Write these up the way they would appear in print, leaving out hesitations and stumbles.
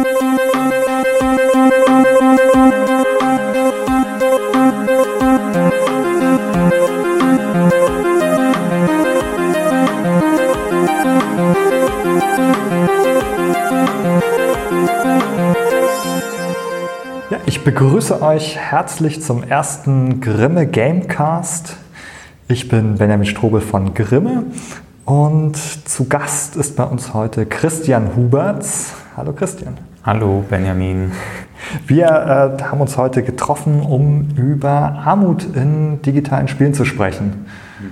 Ja, ich begrüße euch herzlich zum ersten Grimme Gamecast. Ich bin Benjamin Strobel von Grimme und zu Gast ist bei uns heute Christian Huberts. Hallo Christian. Hallo Benjamin. Wir haben uns heute getroffen, um über Armut in digitalen Spielen zu sprechen.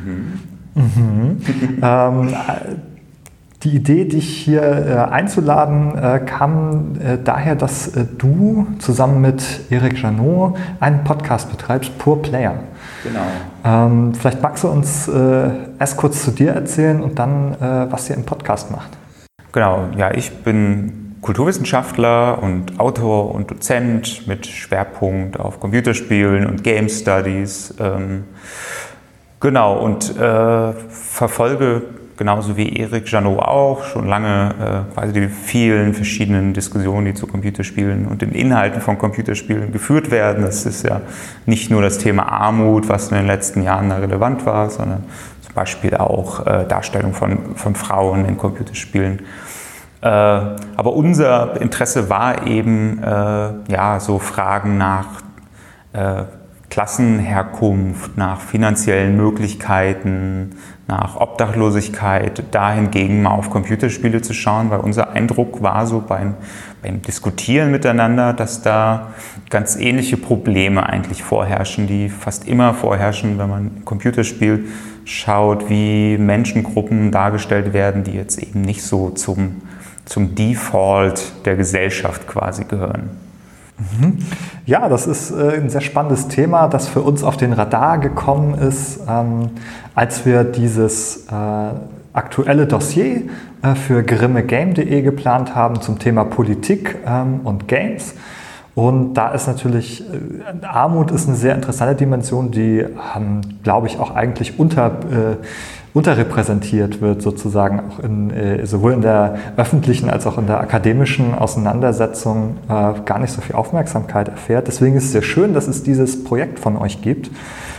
Die Idee, dich hier einzuladen, kam daher, dass du zusammen mit Eric Janot einen Podcast betreibst, Pur Player. Genau. Vielleicht magst du uns erst kurz zu dir erzählen und dann, was ihr im Podcast macht. Genau, ja, ich bin Kulturwissenschaftler und Autor und Dozent mit Schwerpunkt auf Computerspielen und Game Studies. Genau, und verfolge genauso wie Eric Janot auch schon lange quasi die vielen verschiedenen Diskussionen, die zu Computerspielen und den Inhalten von Computerspielen geführt werden. Das ist ja nicht nur das Thema Armut, was in den letzten Jahren da relevant war, sondern zum Beispiel auch Darstellung von Frauen in Computerspielen. Aber unser Interesse war eben so Fragen nach Klassenherkunft, nach finanziellen Möglichkeiten, nach Obdachlosigkeit, dahingegen mal auf Computerspiele zu schauen, weil unser Eindruck war so beim Diskutieren miteinander, dass da ganz ähnliche Probleme eigentlich vorherrschen, die fast immer vorherrschen, wenn man ein Computerspiel schaut, wie Menschengruppen dargestellt werden, die jetzt eben nicht so zum Default der Gesellschaft quasi gehören. Ja, das ist ein sehr spannendes Thema, das für uns auf den Radar gekommen ist, als wir dieses aktuelle Dossier für grimmegame.de geplant haben zum Thema Politik und Games. Und da ist natürlich, Armut ist eine sehr interessante Dimension, die, glaube ich, auch eigentlich unterrepräsentiert wird, sozusagen auch sowohl in der öffentlichen als auch in der akademischen Auseinandersetzung gar nicht so viel Aufmerksamkeit erfährt. Deswegen ist es sehr schön, dass es dieses Projekt von euch gibt.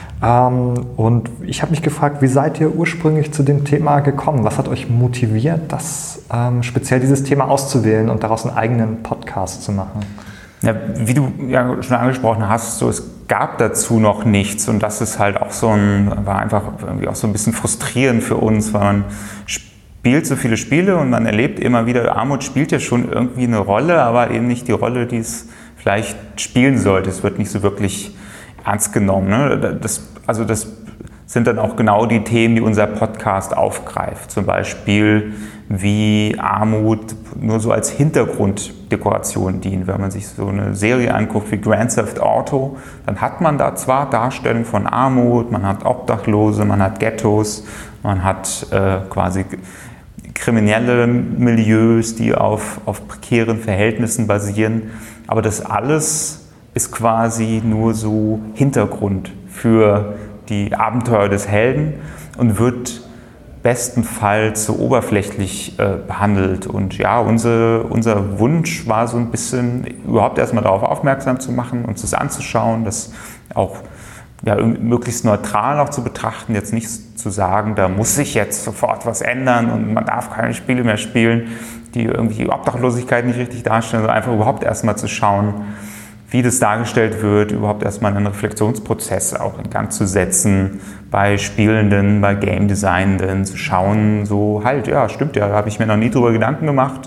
Und ich habe mich gefragt, wie seid ihr ursprünglich zu dem Thema gekommen? Was hat euch motiviert, speziell dieses Thema auszuwählen und daraus einen eigenen Podcast zu machen? Ja, wie du ja schon angesprochen hast, es gab dazu noch nichts und das ist halt auch war einfach irgendwie auch so ein bisschen frustrierend für uns, weil man spielt so viele Spiele und man erlebt immer wieder, Armut spielt ja schon irgendwie eine Rolle, aber eben nicht die Rolle, die es vielleicht spielen sollte. Es wird nicht so wirklich ernst genommen. Ne? Das sind dann auch genau die Themen, die unser Podcast aufgreift. Zum Beispiel, wie Armut nur so als Hintergrunddekoration dient. Wenn man sich so eine Serie anguckt wie Grand Theft Auto, dann hat man da zwar Darstellung von Armut, man hat Obdachlose, man hat Ghettos, man hat quasi kriminelle Milieus, die auf prekären Verhältnissen basieren, aber das alles ist quasi nur so Hintergrund für die Abenteuer des Helden und wird bestenfalls so oberflächlich behandelt. Und ja, unser Wunsch war so ein bisschen, überhaupt erstmal darauf aufmerksam zu machen, uns das anzuschauen, das auch möglichst neutral auch zu betrachten, jetzt nicht zu sagen, da muss sich jetzt sofort was ändern und man darf keine Spiele mehr spielen, die irgendwie die Obdachlosigkeit nicht richtig darstellen, sondern einfach überhaupt erstmal zu schauen, wie das dargestellt wird, überhaupt erstmal einen Reflexionsprozess auch in Gang zu setzen, bei Spielenden, bei Game Designenden, zu schauen, stimmt ja, da habe ich mir noch nie drüber Gedanken gemacht.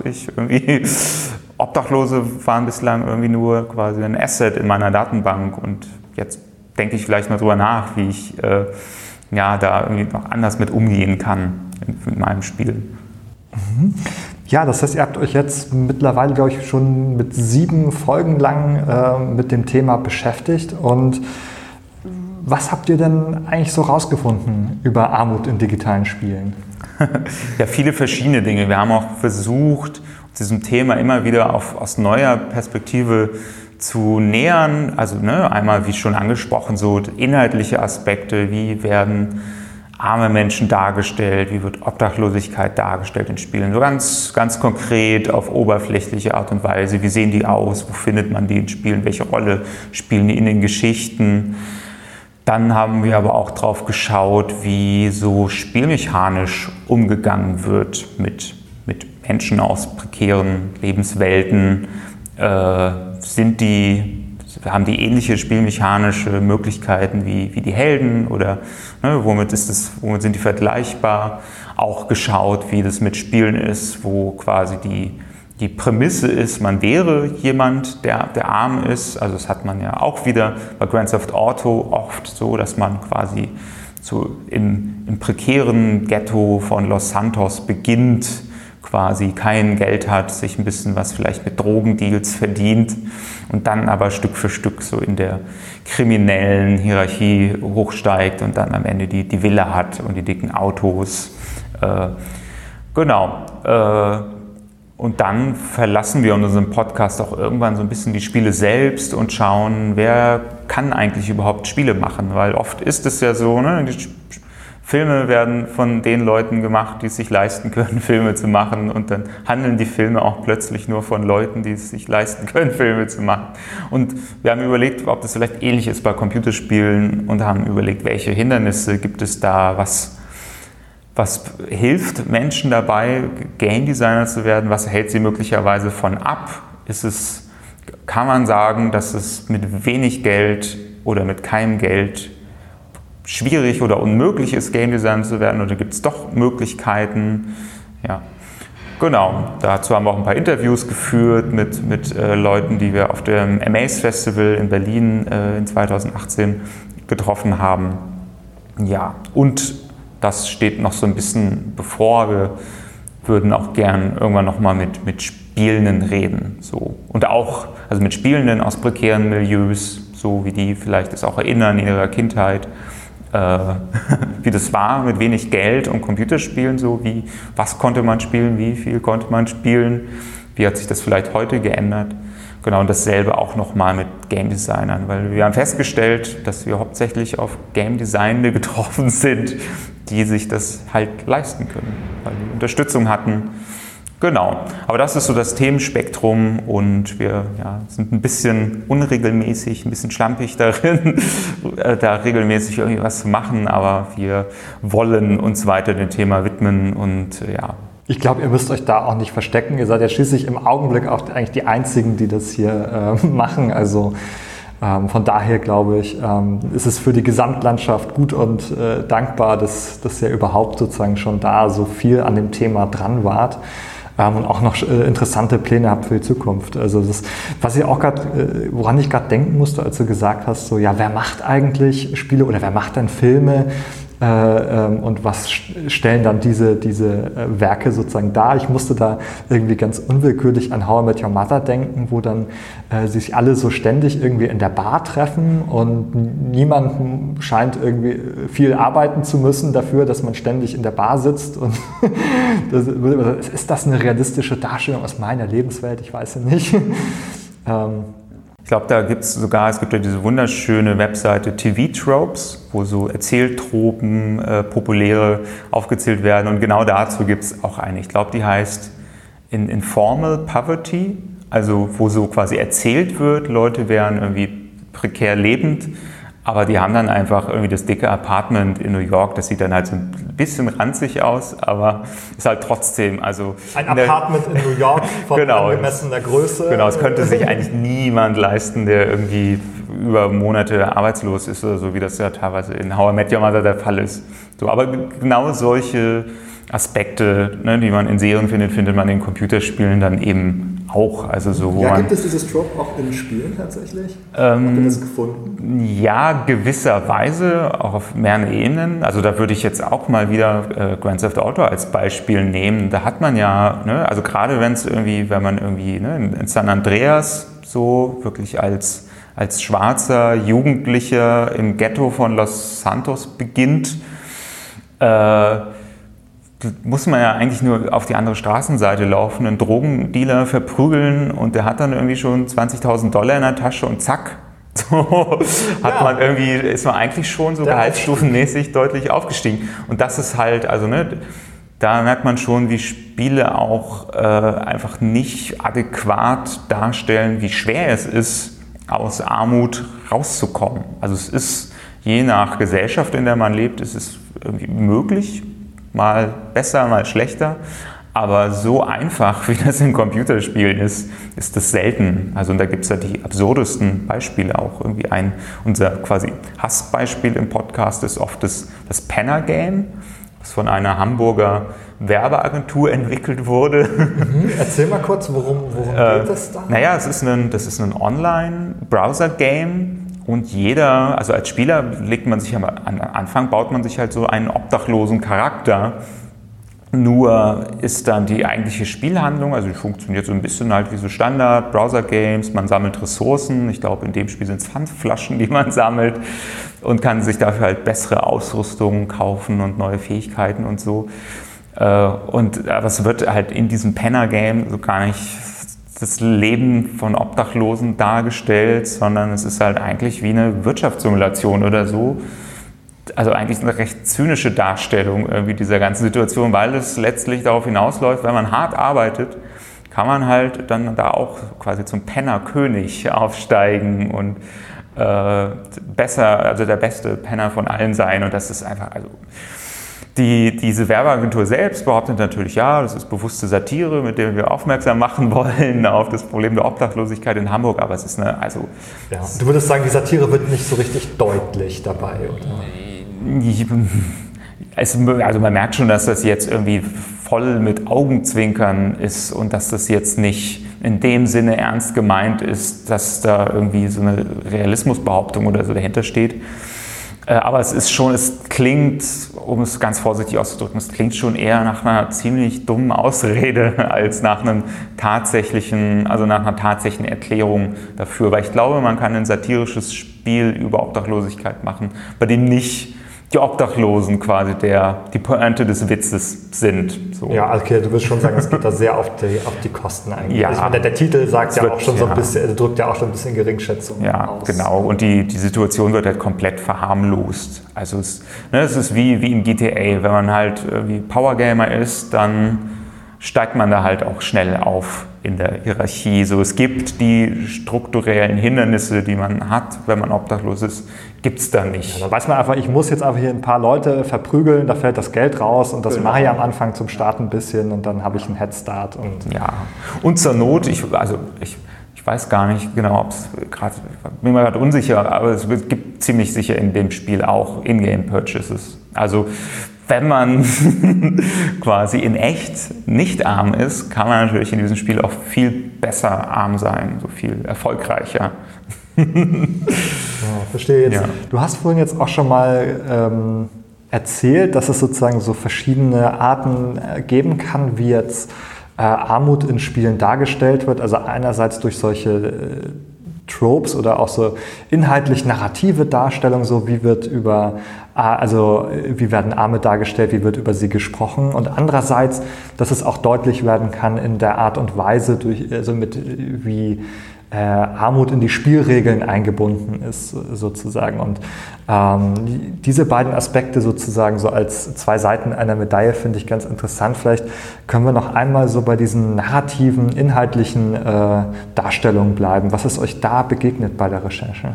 Obdachlose waren bislang irgendwie nur quasi ein Asset in meiner Datenbank und jetzt denke ich vielleicht mal drüber nach, wie ich da irgendwie noch anders mit umgehen kann in meinem Spiel. Ja, das heißt, ihr habt euch jetzt mittlerweile, glaube ich, schon mit 7 Folgen lang mit dem Thema beschäftigt. Und was habt ihr denn eigentlich so rausgefunden über Armut in digitalen Spielen? Ja, viele verschiedene Dinge. Wir haben auch versucht, diesem Thema immer wieder aus neuer Perspektive zu nähern. Also einmal, wie schon angesprochen, so inhaltliche Aspekte, wie werden arme Menschen dargestellt, wie wird Obdachlosigkeit dargestellt in Spielen. So ganz, ganz konkret auf oberflächliche Art und Weise. Wie sehen die aus? Wo findet man die in Spielen? Welche Rolle spielen die in den Geschichten? Dann haben wir aber auch drauf geschaut, wie so spielmechanisch umgegangen wird mit Menschen aus prekären Lebenswelten. Haben die ähnliche spielmechanische Möglichkeiten wie die Helden oder womit sind die vergleichbar? Auch geschaut, wie das mit Spielen ist, wo quasi die Prämisse ist, man wäre jemand, der arm ist. Also das hat man ja auch wieder bei Grand Theft Auto oft so, dass man quasi so im prekären Ghetto von Los Santos beginnt, quasi kein Geld hat, sich ein bisschen was vielleicht mit Drogendeals verdient und dann aber Stück für Stück so in der kriminellen Hierarchie hochsteigt und dann am Ende die Villa hat und die dicken Autos. Und dann verlassen wir in unserem Podcast auch irgendwann so ein bisschen die Spiele selbst und schauen, wer kann eigentlich überhaupt Spiele machen, weil oft ist es ja so, die Filme werden von den Leuten gemacht, die es sich leisten können, Filme zu machen, und dann handeln die Filme auch plötzlich nur von Leuten, die es sich leisten können, Filme zu machen. Und wir haben überlegt, ob das vielleicht ähnlich ist bei Computerspielen und haben überlegt, welche Hindernisse gibt es da, was hilft Menschen dabei, Game Designer zu werden, was hält sie möglicherweise von ab? Kann man sagen, dass es mit wenig Geld oder mit keinem Geld schwierig oder unmöglich ist, Game Designer zu werden, oder gibt es doch Möglichkeiten? Ja, genau. Dazu haben wir auch ein paar Interviews geführt mit Leuten, die wir auf dem Amaze Festival in Berlin in 2018 getroffen haben. Ja, und das steht noch so ein bisschen bevor. Wir würden auch gern irgendwann nochmal mit Spielenden reden. So. Und auch mit Spielenden aus prekären Milieus, so wie die vielleicht es auch erinnern in ihrer Kindheit, wie das war mit wenig Geld und Computerspielen, was konnte man spielen, wie viel konnte man spielen, wie hat sich das vielleicht heute geändert. Genau, und dasselbe auch nochmal mit Game Designern, weil wir haben festgestellt, dass wir hauptsächlich auf Game Designende getroffen sind, die sich das halt leisten können, weil die Unterstützung hatten. Genau, aber das ist so das Themenspektrum, und wir sind ein bisschen unregelmäßig, ein bisschen schlampig darin, da regelmäßig irgendwie was zu machen, aber wir wollen uns weiter dem Thema widmen und ja. Ich glaube, ihr müsst euch da auch nicht verstecken. Ihr seid ja schließlich im Augenblick auch eigentlich die Einzigen, die das hier machen. Also von daher glaube ich, ist es für die Gesamtlandschaft gut und dankbar, dass ihr überhaupt sozusagen schon da so viel an dem Thema dran wart. Und auch noch interessante Pläne habt für die Zukunft. Also woran ich gerade denken musste, als du gesagt hast, wer macht eigentlich Spiele oder wer macht denn Filme? Und was stellen dann diese Werke sozusagen dar? Ich musste da irgendwie ganz unwillkürlich an How I Met Your Mother denken, wo dann sich alle so ständig irgendwie in der Bar treffen und niemand scheint irgendwie viel arbeiten zu müssen dafür, dass man ständig in der Bar sitzt. Und ist das eine realistische Darstellung aus meiner Lebenswelt? Ich weiß ja nicht. Ich glaube, es gibt ja diese wunderschöne Webseite TV Tropes, wo so Erzähltropen, populäre aufgezählt werden, und genau dazu gibt es auch eine. Ich glaube, die heißt Informal Poverty, also wo so quasi erzählt wird, Leute wären irgendwie prekär lebend, aber die haben dann einfach irgendwie das dicke Apartment in New York, das sieht dann halt so ein bisschen ranzig aus, aber ist halt trotzdem, ein Apartment in New York von angemessener Größe. Genau, es könnte sich eigentlich niemand leisten, der irgendwie über Monate arbeitslos ist oder so, wie das ja teilweise in How I Met Your Mother der Fall ist. So, aber genau solche Aspekte, die man in Serien findet man in Computerspielen dann eben auch. Gibt es dieses Trope auch in Spielen tatsächlich? Habt ihr das gefunden? Ja, gewisserweise, auch auf mehreren Ebenen. Also da würde ich jetzt auch mal wieder Grand Theft Auto als Beispiel nehmen. Da hat man ja, gerade wenn man irgendwie in San Andreas so wirklich als schwarzer Jugendlicher im Ghetto von Los Santos beginnt, muss man ja eigentlich nur auf die andere Straßenseite laufen, einen Drogendealer verprügeln, und der hat dann irgendwie schon $20.000 in der Tasche, und zack, So ist man eigentlich schon so gehaltsstufenmäßig deutlich aufgestiegen. Und das ist halt, also da merkt man schon, wie Spiele auch einfach nicht adäquat darstellen, wie schwer es ist, aus Armut rauszukommen. Also es ist, je nach Gesellschaft, in der man lebt, ist es irgendwie möglich, mal besser, mal schlechter. Aber so einfach, wie das in Computerspielen ist das selten. Also und da gibt es ja die absurdesten Beispiele auch. Irgendwie unser quasi Hassbeispiel im Podcast ist oft das Penner-Game, das von einer Hamburger Werbeagentur entwickelt wurde. Erzähl mal kurz, worum geht es da? Naja, das ist ein Online-Browser-Game. Und jeder, also als Spieler legt man sich am Anfang, baut man sich halt so einen obdachlosen Charakter. Nur ist dann die eigentliche Spielhandlung, also die funktioniert so ein bisschen halt wie so Standard-Browser-Games, man sammelt Ressourcen, ich glaube in dem Spiel sind es Pfandflaschen, die man sammelt und kann sich dafür halt bessere Ausrüstung kaufen und neue Fähigkeiten und so. Aber es wird halt in diesem Penner-Game so gar nicht das Leben von Obdachlosen dargestellt, sondern es ist halt eigentlich wie eine Wirtschaftssimulation oder so. Also eigentlich eine recht zynische Darstellung irgendwie dieser ganzen Situation, weil es letztlich darauf hinausläuft, wenn man hart arbeitet, kann man halt dann da auch quasi zum Penner-König aufsteigen und also der beste Penner von allen sein. Und das ist einfach, also diese Werbeagentur selbst behauptet natürlich, ja, das ist bewusste Satire, mit der wir aufmerksam machen wollen auf das Problem der Obdachlosigkeit in Hamburg, aber es ist Ja, du würdest sagen, die Satire wird nicht so richtig deutlich dabei, oder? Also man merkt schon, dass das jetzt irgendwie voll mit Augenzwinkern ist und dass das jetzt nicht in dem Sinne ernst gemeint ist, dass da irgendwie so eine Realismusbehauptung oder so dahinter steht. Aber es klingt, um es ganz vorsichtig auszudrücken, es klingt schon eher nach einer ziemlich dummen Ausrede als nach einer tatsächlichen Erklärung dafür. Weil ich glaube, man kann ein satirisches Spiel über Obdachlosigkeit machen, bei dem nicht die Obdachlosen quasi die Pointe des Witzes sind. So. Ja, okay, du willst schon sagen, es geht da sehr auf die Kosten eigentlich. Ja, also ich meine, der Titel sagt ja auch schon so ein bisschen, drückt ja auch schon ein bisschen Geringschätzung aus. Genau. Und die Situation wird halt komplett verharmlost. Also es ist wie im GTA, wenn man halt wie Powergamer ist, dann steigt man da halt auch schnell auf in der Hierarchie. So, es gibt die strukturellen Hindernisse, die man hat, wenn man obdachlos ist, gibt es da nicht. Ja, da weiß man einfach, ich muss jetzt einfach hier ein paar Leute verprügeln, da fällt das Geld raus und das mache ich am Anfang zum Start ein bisschen und dann habe ich einen Headstart. Und zur Not, ich weiß gar nicht genau, ob es gerade, bin mir gerade unsicher, aber es gibt ziemlich sicher in dem Spiel auch In-Game-Purchases. Also wenn man quasi in echt nicht arm ist, kann man natürlich in diesem Spiel auch viel besser arm sein, so viel erfolgreicher. Ja, verstehe jetzt. Ja. Du hast vorhin jetzt auch schon mal erzählt, dass es sozusagen so verschiedene Arten geben kann, wie jetzt Armut in Spielen dargestellt wird. Also einerseits durch solche Tropes oder auch so inhaltlich narrative Darstellungen, so wie werden Arme dargestellt, wie wird über sie gesprochen und andererseits, dass es auch deutlich werden kann in der Art und Weise, wie Armut in die Spielregeln eingebunden ist sozusagen und diese beiden Aspekte sozusagen so als zwei Seiten einer Medaille finde ich ganz interessant. Vielleicht können wir noch einmal so bei diesen narrativen, inhaltlichen Darstellungen bleiben. Was ist euch da begegnet bei der Recherche?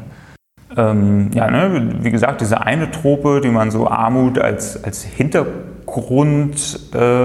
Wie gesagt, diese eine Trope, die man so Armut als Hintergrund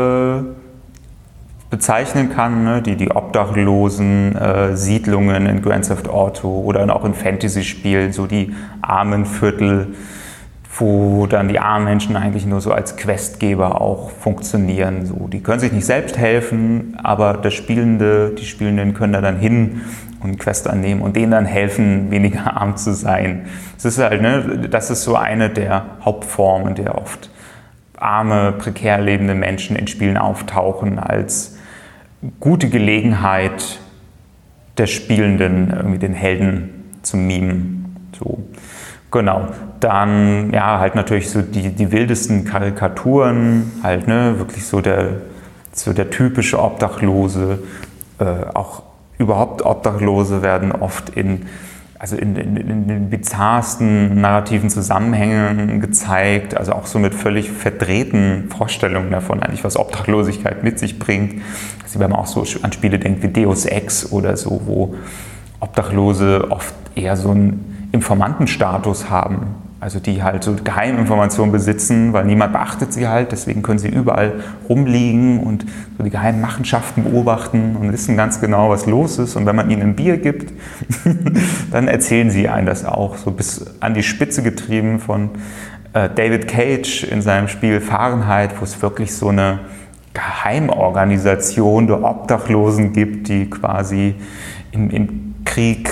bezeichnen kann, die obdachlosen Siedlungen in Grand Theft Auto oder auch in Fantasy-Spielen, so die armen Viertel, wo dann die armen Menschen eigentlich nur so als Questgeber auch funktionieren. So, die können sich nicht selbst helfen, aber die Spielenden können da dann hin und eine Quest annehmen und denen dann helfen, weniger arm zu sein. Das ist so eine der Hauptformen, in der oft arme, prekär lebende Menschen in Spielen auftauchen als gute Gelegenheit der Spielenden, irgendwie den Helden zu mimen. So. Genau. Dann halt natürlich so die wildesten Karikaturen, wirklich so der typische Obdachlose. Auch überhaupt Obdachlose werden oft also in den bizarrsten narrativen Zusammenhängen gezeigt, also auch so mit völlig verdrehten Vorstellungen davon, eigentlich was Obdachlosigkeit mit sich bringt. Also wenn man auch so an Spiele denkt wie Deus Ex oder so, wo Obdachlose oft eher so einen Informantenstatus haben, also die halt so Geheiminformationen besitzen, weil niemand beachtet sie halt, deswegen können sie überall rumliegen und so die geheimen Machenschaften beobachten und wissen ganz genau, was los ist. Und wenn man ihnen ein Bier gibt, dann erzählen sie einem das auch, so bis an die Spitze getrieben von David Cage in seinem Spiel Fahrenheit, wo es wirklich so eine Geheimorganisation der Obdachlosen gibt, die quasi im Krieg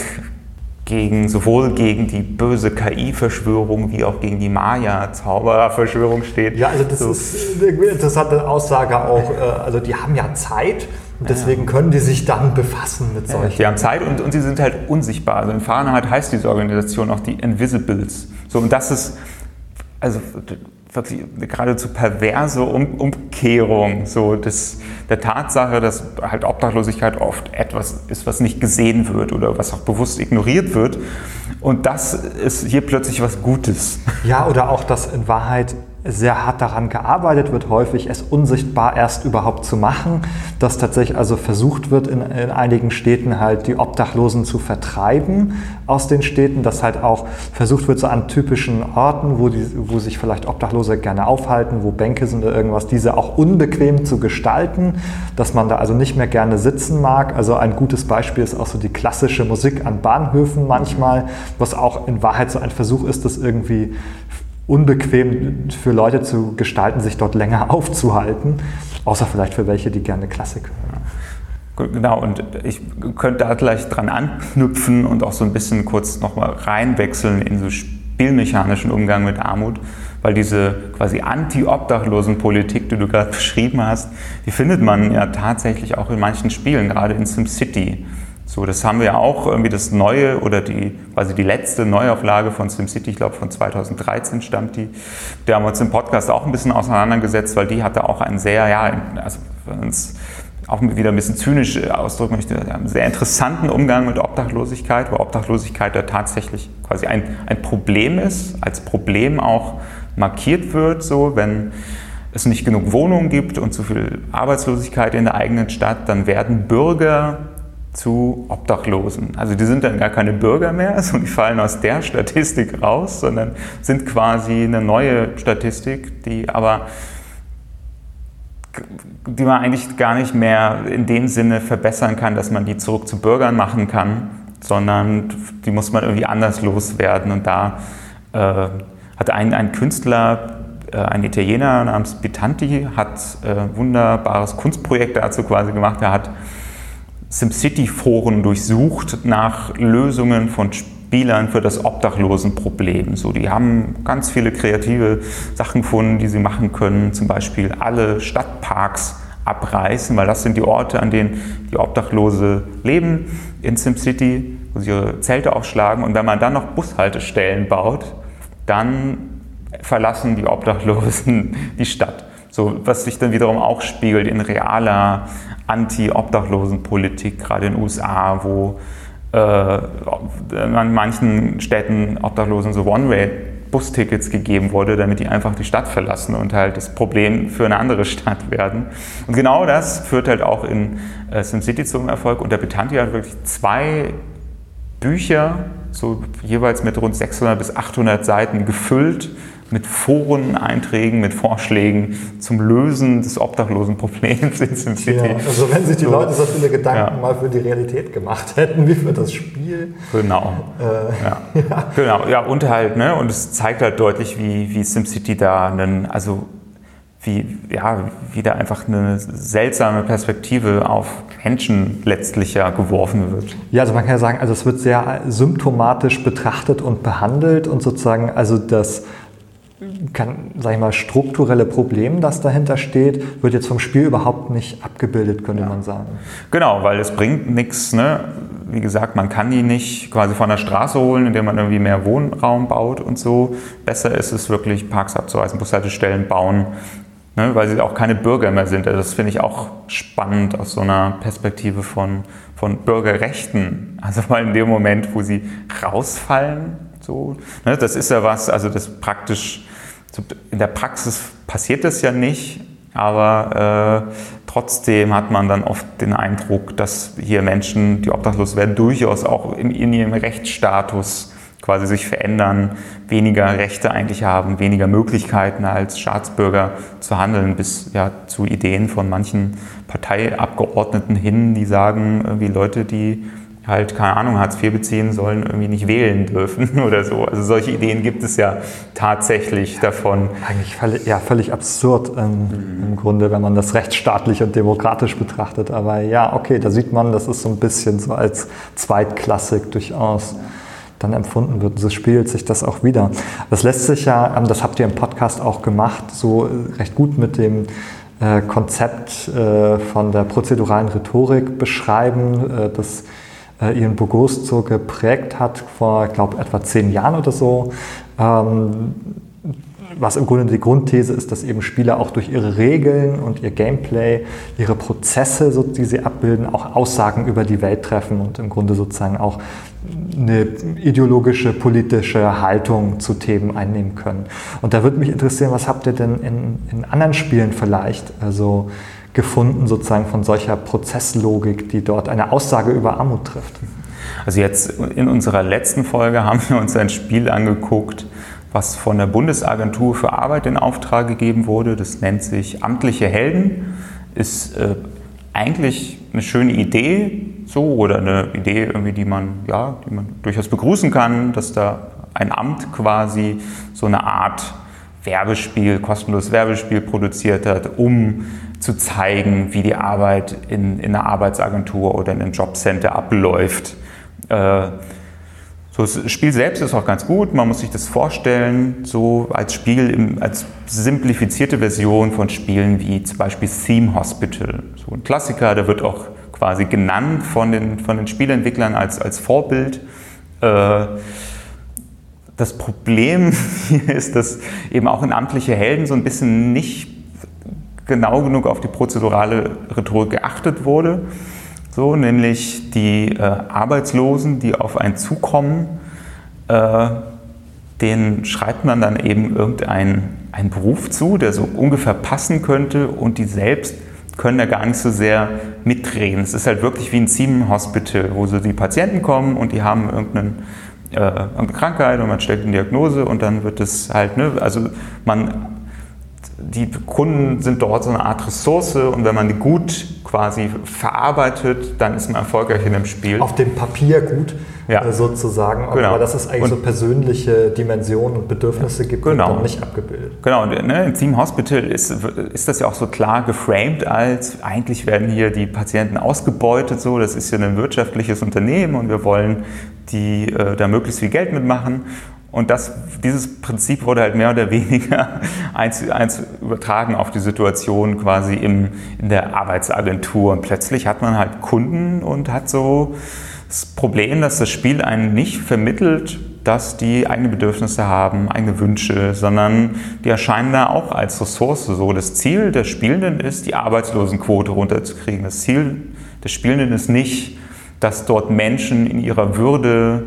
sowohl gegen die böse KI-Verschwörung wie auch gegen die Maya-Zauberer-Verschwörung steht. Ja, also das ist eine interessante Aussage auch. Also die haben ja Zeit und deswegen können die sich dann befassen mit solchen. Die haben Zeit und sie sind halt unsichtbar. Also in Fahrenheit heißt diese Organisation auch die Invisibles. So, und das ist also wirklich eine geradezu perverse Umkehrung so der Tatsache, dass halt Obdachlosigkeit oft etwas ist, was nicht gesehen wird oder was auch bewusst ignoriert wird. Und das ist hier plötzlich was Gutes. Ja, oder auch, dass in Wahrheit sehr hart daran gearbeitet wird, häufig es unsichtbar erst überhaupt zu machen, dass tatsächlich also versucht wird, in einigen Städten halt die Obdachlosen zu vertreiben aus den Städten, dass halt auch versucht wird, so an typischen Orten, wo sich vielleicht Obdachlose gerne aufhalten, wo Bänke sind oder irgendwas, diese auch unbequem zu gestalten, dass man da also nicht mehr gerne sitzen mag. Also ein gutes Beispiel ist auch so die klassische Musik an Bahnhöfen manchmal, was auch in Wahrheit so ein Versuch ist, das irgendwie unbequem für Leute zu gestalten, sich dort länger aufzuhalten, außer vielleicht für welche, die gerne Klassik hören. Genau, und ich könnte da gleich dran anknüpfen und auch so ein bisschen kurz nochmal reinwechseln in so spielmechanischen Umgang mit Armut, weil diese quasi Anti-Obdachlosen-Politik, die du gerade beschrieben hast, die findet man ja tatsächlich auch in manchen Spielen, gerade in SimCity. So, das haben wir ja auch irgendwie das neue oder quasi die letzte Neuauflage von SimCity, ich glaube von 2013 stammt die. Da haben wir uns im Podcast auch ein bisschen auseinandergesetzt, weil die hatte auch einen sehr, also wenn man es auch wieder ein bisschen zynisch ausdrücken möchte, einen sehr interessanten Umgang mit Obdachlosigkeit, wo Obdachlosigkeit da tatsächlich quasi ein Problem ist, als Problem auch markiert wird, so wenn es nicht genug Wohnungen gibt und zu viel Arbeitslosigkeit in der eigenen Stadt, dann werden Bürger zu Obdachlosen. Also die sind dann gar keine Bürger mehr, also die fallen aus der Statistik raus, sondern sind quasi eine neue Statistik, die man eigentlich gar nicht mehr in dem Sinne verbessern kann, dass man die zurück zu Bürgern machen kann, sondern die muss man irgendwie anders loswerden. Und da hat ein Künstler, ein Italiener namens Bitanti, hat ein wunderbares Kunstprojekt dazu quasi gemacht. Er hat SimCity-Foren durchsucht nach Lösungen von Spielern für das Obdachlosenproblem. So, die haben ganz viele kreative Sachen gefunden, die sie machen können. Zum Beispiel alle Stadtparks abreißen, weil das sind die Orte, an denen die Obdachlose leben in SimCity, wo sie ihre Zelte aufschlagen. Und wenn man dann noch Bushaltestellen baut, dann verlassen die Obdachlosen die Stadt. So, was sich dann wiederum auch spiegelt in realer Anti-Obdachlosen-Politik, gerade in den USA, wo an manchen Städten Obdachlosen so One-Way-Bustickets gegeben wurde, damit die einfach die Stadt verlassen und halt das Problem für eine andere Stadt werden. Und genau das führt halt auch in SimCity zum Erfolg. Und der Bitanti hat wirklich 2 Bücher, so jeweils mit rund 600 bis 800 Seiten gefüllt, mit Foreneinträgen, mit Vorschlägen zum Lösen des Obdachlosenproblems in SimCity. Ja, also wenn sich die Leute so viele Gedanken mal für die Realität gemacht hätten, wie für das Spiel. Genau. Genau. Ja, und halt, ne, und es zeigt halt deutlich, wie SimCity da wie da einfach eine seltsame Perspektive auf Menschen letztlich ja geworfen wird. Ja, also man kann ja sagen, also es wird sehr symptomatisch betrachtet und behandelt und sozusagen, also das sag ich mal, strukturelle Problem, das dahinter steht, wird jetzt vom Spiel überhaupt nicht abgebildet, könnte man sagen. Genau, weil es bringt nichts, ne? Wie gesagt, man kann die nicht quasi von der Straße holen, indem man irgendwie mehr Wohnraum baut und so. Besser ist es wirklich, Parks abzureißen, Bushaltestellen bauen, ne, weil sie auch keine Bürger mehr sind. Also das finde ich auch spannend aus so einer Perspektive von Bürgerrechten. Also mal in dem Moment, wo sie rausfallen, so, ne, das ist ja was, also das praktisch, in der Praxis passiert das ja nicht, aber trotzdem hat man dann oft den Eindruck, dass hier Menschen, die obdachlos werden, durchaus auch in ihrem Rechtsstatus quasi sich verändern, weniger Rechte eigentlich haben, weniger Möglichkeiten als Staatsbürger zu handeln, bis ja zu Ideen von manchen Parteiabgeordneten hin, die sagen, irgendwie Leute, die halt, keine Ahnung, Hartz IV beziehen, sollen irgendwie nicht wählen dürfen oder so. Also solche Ideen gibt es ja tatsächlich davon. Eigentlich völlig absurd im Grunde, wenn man das rechtsstaatlich und demokratisch betrachtet. Aber ja, okay, da sieht man, das ist so ein bisschen so als Zweitklassik durchaus dann empfunden wird. So spiegelt sich das auch wieder. Das lässt sich ja, das habt ihr im Podcast auch gemacht, so recht gut mit dem Konzept von der prozeduralen Rhetorik beschreiben, das Ian Bogost so geprägt hat vor, ich glaube, etwa 10 Jahren oder so. Was im Grunde die Grundthese ist, dass eben Spieler auch durch ihre Regeln und ihr Gameplay, ihre Prozesse, so, die sie abbilden, auch Aussagen über die Welt treffen und im Grunde sozusagen auch eine ideologische, politische Haltung zu Themen einnehmen können. Und da würde mich interessieren, was habt ihr denn in anderen Spielen vielleicht gefunden, sozusagen von solcher Prozesslogik, die dort eine Aussage über Armut trifft? Also jetzt in unserer letzten Folge haben wir uns ein Spiel angeguckt, was von der Bundesagentur für Arbeit in Auftrag gegeben wurde. Das nennt sich Amtliche Helden. Ist eigentlich eine schöne Idee, so, oder eine Idee irgendwie, die man durchaus begrüßen kann, dass da ein Amt quasi so eine Art Werbespiel, kostenloses Werbespiel produziert hat, um zu zeigen, wie die Arbeit in einer Arbeitsagentur oder in einem Jobcenter abläuft. So, das Spiel selbst ist auch ganz gut, man muss sich das vorstellen, so als Spiel, als simplifizierte Version von Spielen wie zum Beispiel Theme Hospital. So ein Klassiker, der wird auch quasi genannt von den Spieleentwicklern als Vorbild. Das Problem hier ist, dass eben auch in Amtliche Helden so ein bisschen nicht genau genug auf die prozedurale Rhetorik geachtet wurde. So, nämlich die Arbeitslosen, die auf einen zukommen, denen schreibt man dann eben einen Beruf zu, der so ungefähr passen könnte, und die selbst können da gar nicht so sehr mitreden. Es ist halt wirklich wie ein Theme Hospital, wo so die Patienten kommen und die haben irgendeine Krankheit und man stellt eine Diagnose und dann wird es halt, die Kunden sind dort so eine Art Ressource, und wenn man die gut quasi verarbeitet, dann ist man erfolgreich in dem Spiel. Auf dem Papier gut, sozusagen, genau. Aber dass es eigentlich so persönliche Dimensionen und Bedürfnisse gibt, genau. Dann nicht abgebildet. Genau, und in Theme Hospital ist das ja auch so klar geframed, als eigentlich werden hier die Patienten ausgebeutet, so, das ist ja ein wirtschaftliches Unternehmen und wir wollen die da möglichst viel Geld mitmachen. Und dieses Prinzip wurde halt mehr oder weniger eins übertragen auf die Situation quasi in der Arbeitsagentur. Und plötzlich hat man halt Kunden und hat so das Problem, dass das Spiel einen nicht vermittelt, dass die eigene Bedürfnisse haben, eigene Wünsche, sondern die erscheinen da auch als Ressource. So, das Ziel der Spielenden ist, die Arbeitslosenquote runterzukriegen. Das Ziel der Spielenden ist nicht, dass dort Menschen in ihrer Würde,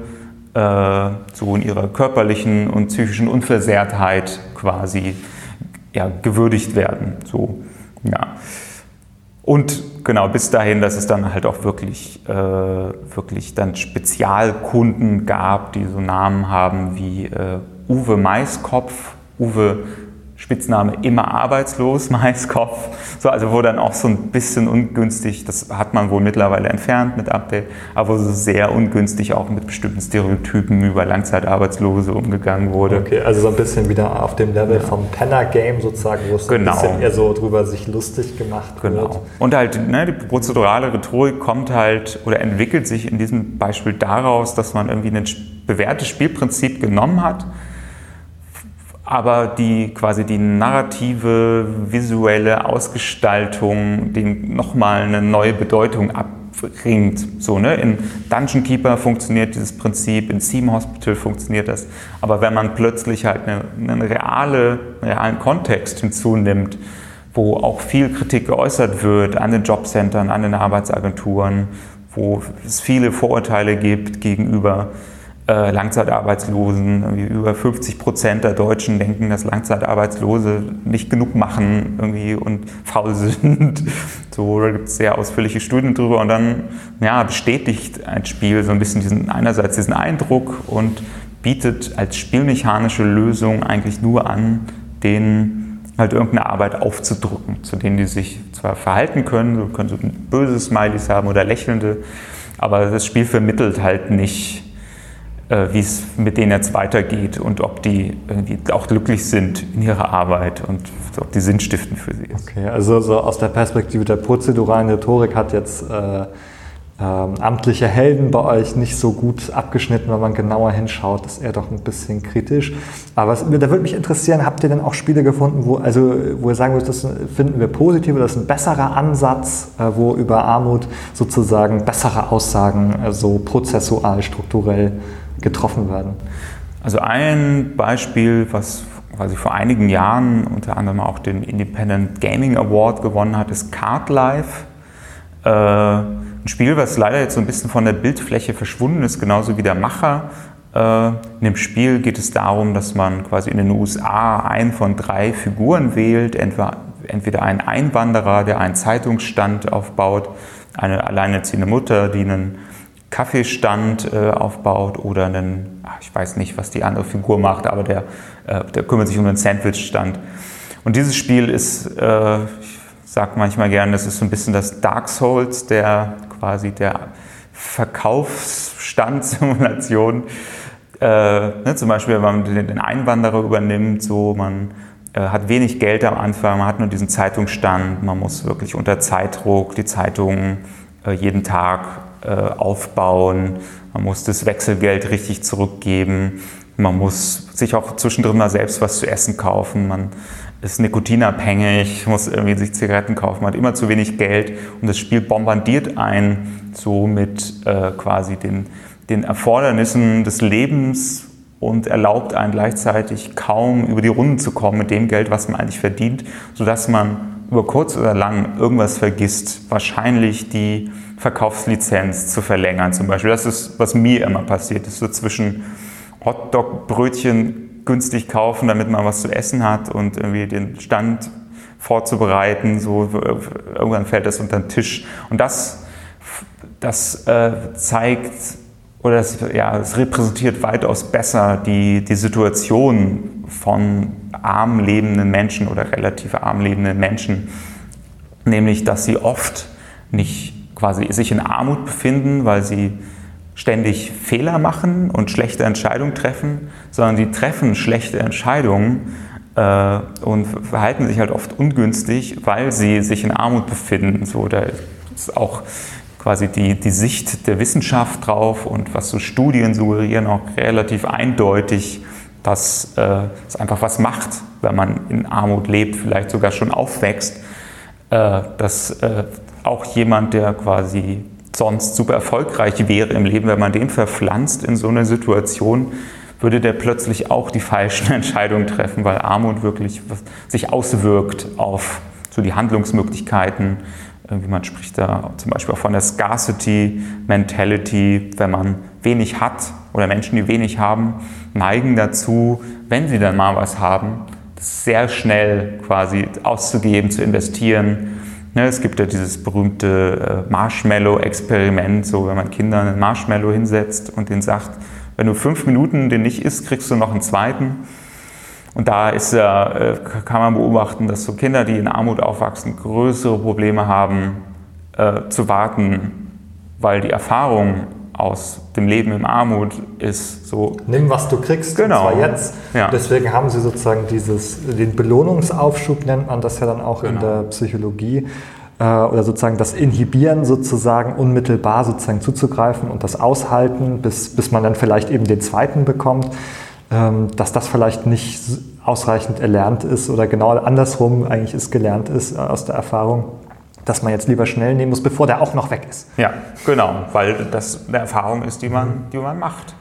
so in ihrer körperlichen und psychischen Unversehrtheit quasi gewürdigt werden. So, ja. Und genau, bis dahin, dass es dann halt auch wirklich dann Spezialkunden gab, die so Namen haben wie Uwe Maiskopf, Uwe Spitzname immer arbeitslos, Maiskopf, so, also wo dann auch so ein bisschen ungünstig, das hat man wohl mittlerweile entfernt mit Update, aber so sehr ungünstig auch mit bestimmten Stereotypen über Langzeitarbeitslose umgegangen wurde. Okay, also so ein bisschen wieder auf dem Level vom Penner-Game sozusagen, wo es ein bisschen eher so drüber sich lustig gemacht wird. Und halt, die prozedurale Rhetorik kommt halt oder entwickelt sich in diesem Beispiel daraus, dass man irgendwie ein bewährtes Spielprinzip genommen hat, aber die narrative, visuelle Ausgestaltung dem nochmal eine neue Bedeutung abbringt. So, in Dungeon Keeper funktioniert dieses Prinzip, in Theme Hospital funktioniert das, aber wenn man plötzlich halt einen realen Kontext hinzunimmt, wo auch viel Kritik geäußert wird an den Jobcentern, an den Arbeitsagenturen, wo es viele Vorurteile gibt gegenüber Langzeitarbeitslosen. Irgendwie über 50% der Deutschen denken, dass Langzeitarbeitslose nicht genug machen irgendwie und faul sind. So, da gibt es sehr ausführliche Studien drüber und dann bestätigt ein Spiel so ein bisschen einerseits diesen Eindruck und bietet als spielmechanische Lösung eigentlich nur an, denen halt irgendeine Arbeit aufzudrücken, zu denen die sich zwar verhalten können, so können so böse Smileys haben oder lächelnde, aber das Spiel vermittelt halt nicht, wie es mit denen jetzt weitergeht und ob die irgendwie auch glücklich sind in ihrer Arbeit und ob die sinnstiftend für sie ist. Okay, also so aus der Perspektive der prozeduralen Rhetorik hat jetzt amtliche Helden bei euch nicht so gut abgeschnitten, wenn man genauer hinschaut, ist eher doch ein bisschen kritisch. Aber da würde mich interessieren, habt ihr denn auch Spiele gefunden, wo ihr sagen würdet, das finden wir positiv, das ist ein besserer Ansatz, wo über Armut sozusagen bessere Aussagen so prozessual, strukturell getroffen werden? Also ein Beispiel, was quasi vor einigen Jahren unter anderem auch den Independent Gaming Award gewonnen hat, ist Card Life. Ein Spiel, was leider jetzt so ein bisschen von der Bildfläche verschwunden ist, genauso wie der Macher. In dem Spiel geht es darum, dass man quasi in den USA einen von 3 Figuren wählt, entweder einen Einwanderer, der einen Zeitungsstand aufbaut, eine alleinerziehende Mutter, die einen Kaffeestand aufbaut oder ich weiß nicht, was die andere Figur macht, aber der kümmert sich um einen Sandwichstand. Und dieses Spiel ist, ich sage manchmal gerne, das ist so ein bisschen das Dark Souls der Verkaufsstandsimulation. Zum Beispiel, wenn man den Einwanderer übernimmt, so man hat wenig Geld am Anfang, man hat nur diesen Zeitungsstand, man muss wirklich unter Zeitdruck die Zeitungen jeden Tag aufbauen, man muss das Wechselgeld richtig zurückgeben, man muss sich auch zwischendrin mal selbst was zu essen kaufen, man ist nikotinabhängig, muss irgendwie sich Zigaretten kaufen, man hat immer zu wenig Geld und das Spiel bombardiert einen so mit quasi den Erfordernissen des Lebens und erlaubt einen gleichzeitig kaum über die Runden zu kommen mit dem Geld, was man eigentlich verdient, sodass man über kurz oder lang irgendwas vergisst, wahrscheinlich die Verkaufslizenz zu verlängern zum Beispiel. Das ist, was mir immer passiert, ist so zwischen Hotdog-Brötchen günstig kaufen, damit man was zu essen hat und irgendwie den Stand vorzubereiten, so irgendwann fällt das unter den Tisch. Und das zeigt oder das repräsentiert weitaus besser die Situation von arm lebenden Menschen oder relativ arm lebenden Menschen, nämlich dass sie oft nicht quasi sich in Armut befinden, weil sie ständig Fehler machen und schlechte Entscheidungen treffen, sondern sie treffen schlechte Entscheidungen und verhalten sich halt oft ungünstig, weil sie sich in Armut befinden. So, da ist auch quasi die Sicht der Wissenschaft drauf und was so Studien suggerieren auch relativ eindeutig, dass es einfach was macht, wenn man in Armut lebt, vielleicht sogar schon aufwächst, dass auch jemand, der quasi sonst super erfolgreich wäre im Leben, wenn man den verpflanzt in so eine Situation, würde der plötzlich auch die falschen Entscheidungen treffen, weil Armut wirklich sich auswirkt auf so die Handlungsmöglichkeiten. Wie man spricht da zum Beispiel auch von der Scarcity Mentality, wenn man wenig hat oder Menschen, die wenig haben, neigen dazu, wenn sie dann mal was haben, das sehr schnell quasi auszugeben, zu investieren. Es gibt ja dieses berühmte Marshmallow-Experiment, so wenn man Kindern einen Marshmallow hinsetzt und denen sagt, wenn du 5 Minuten den nicht isst, kriegst du noch einen zweiten. Und da kann man beobachten, dass so Kinder, die in Armut aufwachsen, größere Probleme haben zu warten, weil die Erfahrung aus dem Leben in Armut ist so... Nimm, was du kriegst, genau. Und zwar jetzt. Ja. Deswegen haben sie sozusagen den Belohnungsaufschub, nennt man das ja dann auch in der Psychologie, oder sozusagen das Inhibieren sozusagen unmittelbar sozusagen zuzugreifen und das Aushalten, bis man dann vielleicht eben den zweiten bekommt, dass das vielleicht nicht ausreichend erlernt ist oder genau andersrum eigentlich ist gelernt ist aus der Erfahrung, dass man jetzt lieber schnell nehmen muss, bevor der auch noch weg ist. Ja, genau, weil das eine Erfahrung ist, die man macht.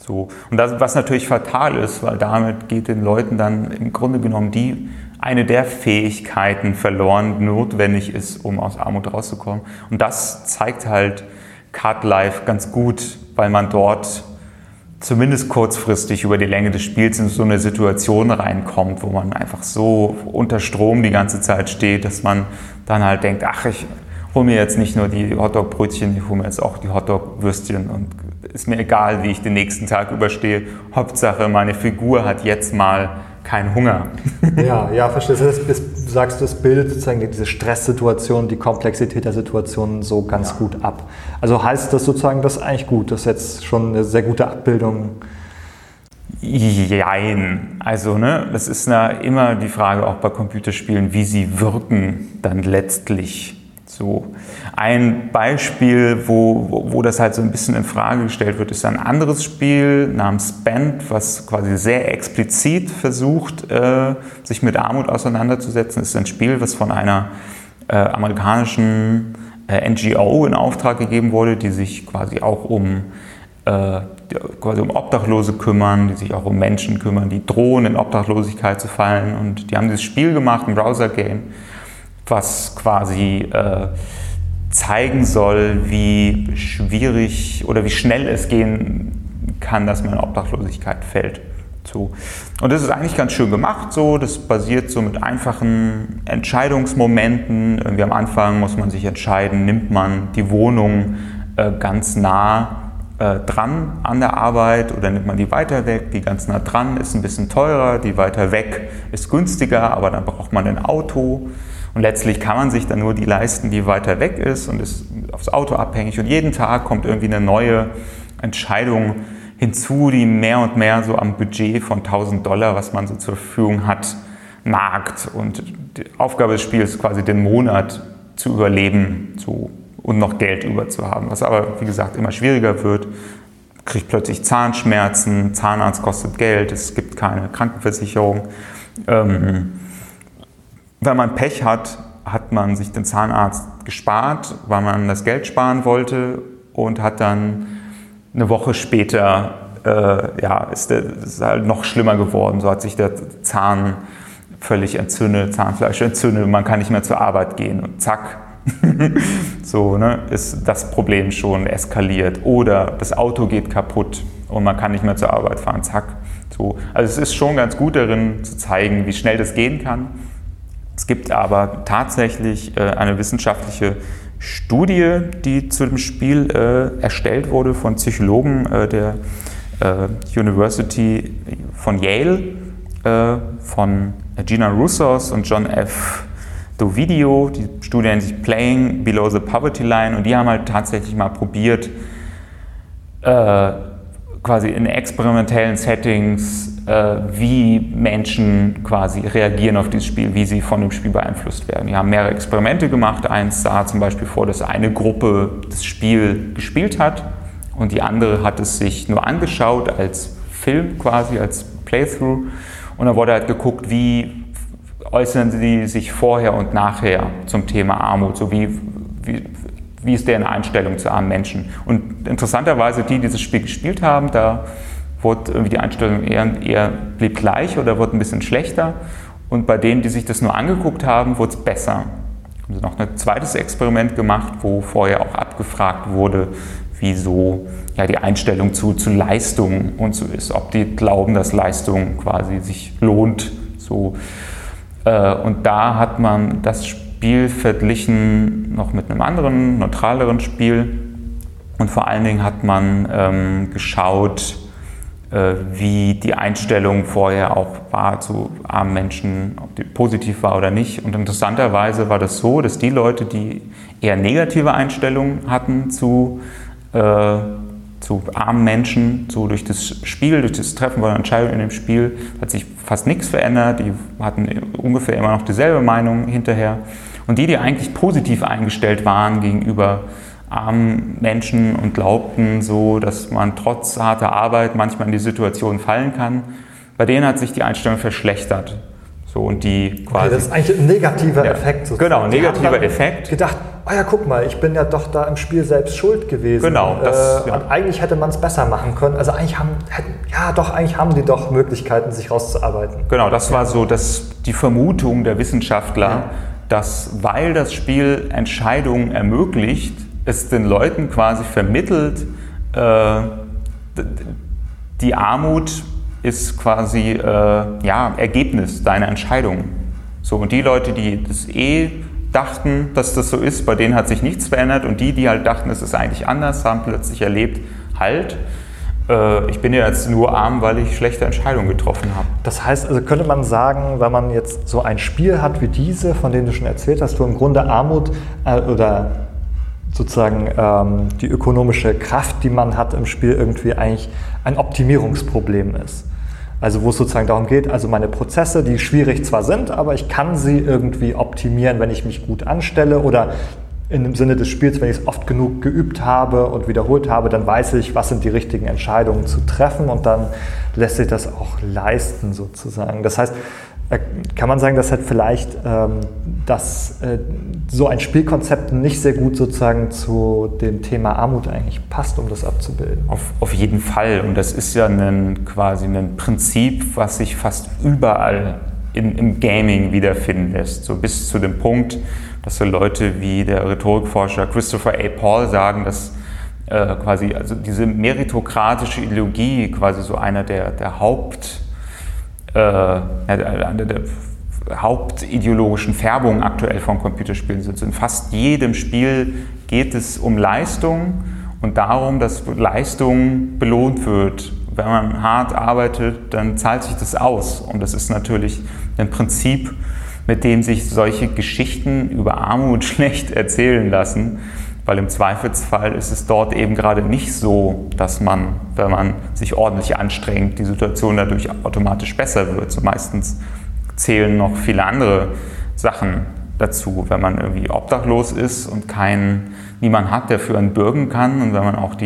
So. Und das, was natürlich fatal ist, weil damit geht den Leuten dann im Grunde genommen eine der Fähigkeiten verloren, die notwendig ist, um aus Armut rauszukommen. Und das zeigt halt Card Life ganz gut, weil man dort zumindest kurzfristig über die Länge des Spiels in so eine Situation reinkommt, wo man einfach so unter Strom die ganze Zeit steht, dass man dann halt denkt, ach, ich hole mir jetzt nicht nur die Hotdog-Brötchen, ich hole mir jetzt auch die Hotdog-Würstchen und ist mir egal, wie ich den nächsten Tag überstehe. Hauptsache, meine Figur hat jetzt mal keinen Hunger. Ja, verstehe. Du sagst, das bildet sozusagen diese Stresssituation, die Komplexität der Situation so ganz gut ab. Also heißt das sozusagen, das ist eigentlich gut, das ist jetzt schon eine sehr gute Abbildung. Jein. Also, das ist immer die Frage auch bei Computerspielen, wie sie wirken dann letztlich. So. Ein Beispiel, wo das halt so ein bisschen in Frage gestellt wird, ist ein anderes Spiel namens Spent, was quasi sehr explizit versucht, sich mit Armut auseinanderzusetzen. Das ist ein Spiel, was von einer amerikanischen NGO in Auftrag gegeben wurde, die sich quasi auch um Obdachlose kümmern, die sich auch um Menschen kümmern, die drohen, in Obdachlosigkeit zu fallen. Und die haben dieses Spiel gemacht, ein Browser-Game, was quasi zeigen soll, wie schwierig oder wie schnell es gehen kann, dass man in Obdachlosigkeit fällt. So. Und das ist eigentlich ganz schön gemacht. So. Das basiert so mit einfachen Entscheidungsmomenten. Irgendwie am Anfang muss man sich entscheiden, nimmt man die Wohnung ganz nah dran an der Arbeit oder nimmt man die weiter weg. Die ganz nah dran ist ein bisschen teurer, die weiter weg ist günstiger, aber dann braucht man ein Auto. Und letztlich kann man sich dann nur die leisten, die weiter weg ist und ist aufs Auto abhängig. Und jeden Tag kommt irgendwie eine neue Entscheidung hinzu, die mehr und mehr so am Budget von $1.000, was man so zur Verfügung hat, nagt. Und die Aufgabe des Spiels ist quasi, den Monat zu überleben und noch Geld über zu haben. Was aber, wie gesagt, immer schwieriger wird. Man kriegt plötzlich Zahnschmerzen, Zahnarzt kostet Geld, es gibt keine Krankenversicherung. Wenn man Pech hat, hat man sich den Zahnarzt gespart, weil man das Geld sparen wollte und hat dann eine Woche später, ist halt noch schlimmer geworden. So hat sich der Zahn völlig entzündet, Zahnfleisch entzündet und man kann nicht mehr zur Arbeit gehen und zack, ist das Problem schon eskaliert. Oder das Auto geht kaputt und man kann nicht mehr zur Arbeit fahren, zack. So. Also es ist schon ganz gut darin zu zeigen, wie schnell das gehen kann. Es gibt aber tatsächlich eine wissenschaftliche Studie, die zu dem Spiel erstellt wurde von Psychologen der University von Yale, von Gina Roussos und John F. Dovidio. Die Studie nennt sich Playing Below the Poverty Line und die haben halt tatsächlich mal probiert, quasi in experimentellen Settings, wie Menschen quasi reagieren auf dieses Spiel, wie sie von dem Spiel beeinflusst werden. Die haben mehrere Experimente gemacht. Eins sah zum Beispiel vor, dass eine Gruppe das Spiel gespielt hat und die andere hat es sich nur angeschaut als Film quasi, als Playthrough. Und dann wurde halt geguckt, wie äußern sie sich vorher und nachher zum Thema Armut, so wie ist deren Einstellung zu armen Menschen. Und interessanterweise, die dieses Spiel gespielt haben, da wurde irgendwie die Einstellung eher blieb gleich oder wurde ein bisschen schlechter. Und bei denen, die sich das nur angeguckt haben, wurde es besser. Haben sie noch ein zweites Experiment gemacht, wo vorher auch abgefragt wurde, wie so die Einstellung zu Leistung und so ist. Ob die glauben, dass Leistung quasi sich lohnt. So. Und da hat man das Spiel verglichen noch mit einem anderen, neutraleren Spiel. Und vor allen Dingen hat man geschaut, wie die Einstellung vorher auch war zu armen Menschen, ob die positiv war oder nicht. Und interessanterweise war das so, dass die Leute, die eher negative Einstellungen hatten zu armen Menschen, so durch das Spiel, durch das Treffen von Entscheidungen in dem Spiel, hat sich fast nichts verändert. Die hatten ungefähr immer noch dieselbe Meinung hinterher. Und die eigentlich positiv eingestellt waren gegenüber armen Menschen und glaubten so, dass man trotz harter Arbeit manchmal in die Situation fallen kann, bei denen hat sich die Einstellung verschlechtert. So, und die quasi, das ist eigentlich ein negativer Effekt. Sozusagen. Genau, ein negativer Effekt. Gedacht, oh ja, guck mal, ich bin ja doch da im Spiel selbst schuld gewesen. Genau. Und eigentlich hätte man es besser machen können. Also eigentlich haben die doch Möglichkeiten, sich rauszuarbeiten. Genau, das war so die Vermutung der Wissenschaftler, dass, weil das Spiel Entscheidungen ermöglicht, es den Leuten quasi vermittelt, die Armut ist quasi Ergebnis deiner Entscheidung. So, und die Leute, die das dachten, dass das so ist, bei denen hat sich nichts verändert, und die halt dachten, es ist eigentlich anders, haben plötzlich erlebt, ich bin ja jetzt nur arm, weil ich schlechte Entscheidungen getroffen habe. Das heißt, also könnte man sagen, wenn man jetzt so ein Spiel hat wie diese, von denen du schon erzählt hast, wo im Grunde Armut oder sozusagen die ökonomische Kraft, die man hat im Spiel, irgendwie eigentlich ein Optimierungsproblem ist. Also wo es sozusagen darum geht, also meine Prozesse, die schwierig zwar sind, aber ich kann sie irgendwie optimieren, wenn ich mich gut anstelle, oder in dem Sinne des Spiels, wenn ich es oft genug geübt habe und wiederholt habe, dann weiß ich, was sind die richtigen Entscheidungen zu treffen, und dann lässt sich das auch leisten sozusagen. Das heißt, kann man sagen, dass halt vielleicht so ein Spielkonzept nicht sehr gut sozusagen zu dem Thema Armut eigentlich passt, um das abzubilden? Auf jeden Fall. Und das ist ja quasi ein Prinzip, was sich fast überall im Gaming wiederfinden lässt. So bis zu dem Punkt, dass so Leute wie der Rhetorikforscher Christopher A. Paul sagen, dass quasi also diese meritokratische Ideologie quasi so einer der hauptideologischen Färbungen aktuell von Computerspielen sind. In fast jedem Spiel geht es um Leistung und darum, dass Leistung belohnt wird. Wenn man hart arbeitet, dann zahlt sich das aus. Und das ist natürlich ein Prinzip, mit dem sich solche Geschichten über Armut schlecht erzählen lassen, weil im Zweifelsfall ist es dort eben gerade nicht so, dass man, wenn man sich ordentlich anstrengt, die Situation dadurch automatisch besser wird. So meistens zählen noch viele andere Sachen dazu, wenn man irgendwie obdachlos ist und niemand hat, der für einen bürgen kann, und wenn man auch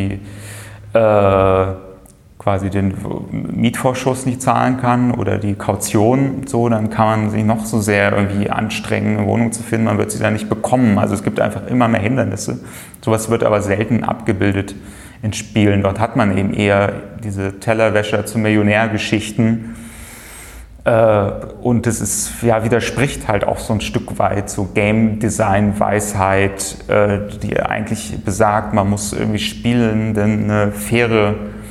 quasi den Mietvorschuss nicht zahlen kann oder die Kaution, so, dann kann man sich noch so sehr irgendwie anstrengen, eine Wohnung zu finden, man wird sie dann nicht bekommen. Also es gibt einfach immer mehr Hindernisse. Sowas wird aber selten abgebildet in Spielen. Dort hat man eben eher diese Tellerwäscher zu Millionärgeschichten. Und es widerspricht halt auch so ein Stück weit so Game-Design-Weisheit, die eigentlich besagt, man muss irgendwie Spielenden eine faire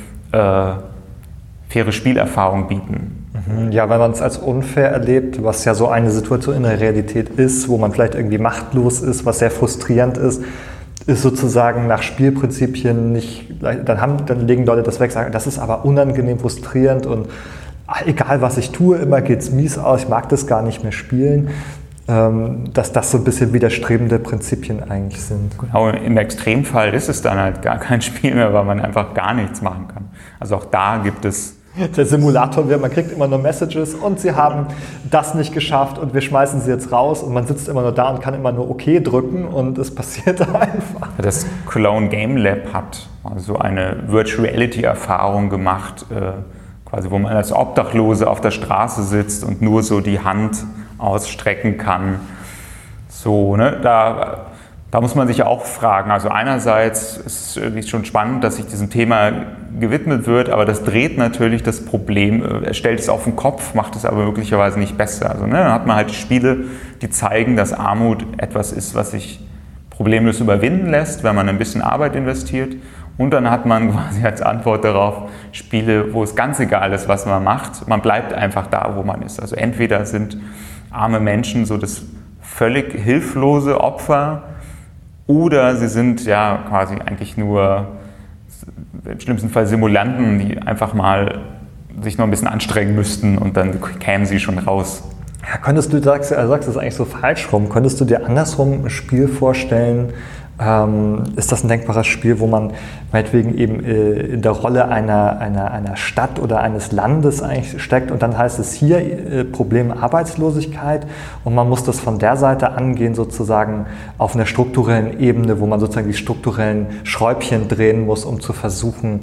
Spielerfahrung bieten. Ja, wenn man es als unfair erlebt, was ja so eine Situation in der Realität ist, wo man vielleicht irgendwie machtlos ist, was sehr frustrierend ist sozusagen nach Spielprinzipien nicht, dann legen Leute das weg, sagen, das ist aber unangenehm, frustrierend und egal was ich tue, immer geht's mies aus, ich mag das gar nicht mehr spielen. Dass das so ein bisschen widerstrebende Prinzipien eigentlich sind. Genau, im Extremfall ist es dann halt gar kein Spiel mehr, weil man einfach gar nichts machen kann. Also auch da gibt es... Der Simulator, man kriegt immer nur Messages und sie haben das nicht geschafft und wir schmeißen sie jetzt raus, und man sitzt immer nur da und kann immer nur OK drücken und es passiert einfach. Das Cologne Game Lab hat also eine Virtual Reality Erfahrung gemacht, quasi wo man als Obdachlose auf der Straße sitzt und nur so die Hand ausstrecken kann. So, ne, da muss man sich auch fragen. Also einerseits ist es irgendwie schon spannend, dass sich diesem Thema gewidmet wird, aber das dreht natürlich das Problem, stellt es auf den Kopf, macht es aber möglicherweise nicht besser. Also, ne, dann hat man halt die Spiele, die zeigen, dass Armut etwas ist, was sich problemlos überwinden lässt, wenn man ein bisschen Arbeit investiert. Und dann hat man quasi als Antwort darauf Spiele, wo es ganz egal ist, was man macht. Man bleibt einfach da, wo man ist. Also entweder sind arme Menschen so das völlig hilflose Opfer, oder sie sind ja quasi eigentlich nur im schlimmsten Fall Simulanten, die einfach mal sich noch ein bisschen anstrengen müssten und dann kämen sie schon raus. Ja, sagst du das eigentlich so falsch rum, könntest du dir andersrum ein Spiel vorstellen, ist das ein denkbares Spiel, wo man meinetwegen eben in der Rolle einer Stadt oder eines Landes eigentlich steckt, und dann heißt es hier Problem Arbeitslosigkeit, und man muss das von der Seite angehen, sozusagen auf einer strukturellen Ebene, wo man sozusagen die strukturellen Schräubchen drehen muss, um zu versuchen,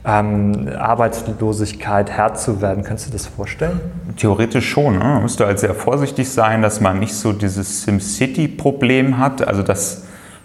Arbeitslosigkeit Herr zu werden. Könntest du das vorstellen? Theoretisch schon. Ne? Man müsste halt sehr vorsichtig sein, dass man nicht so dieses SimCity-Problem hat, also dass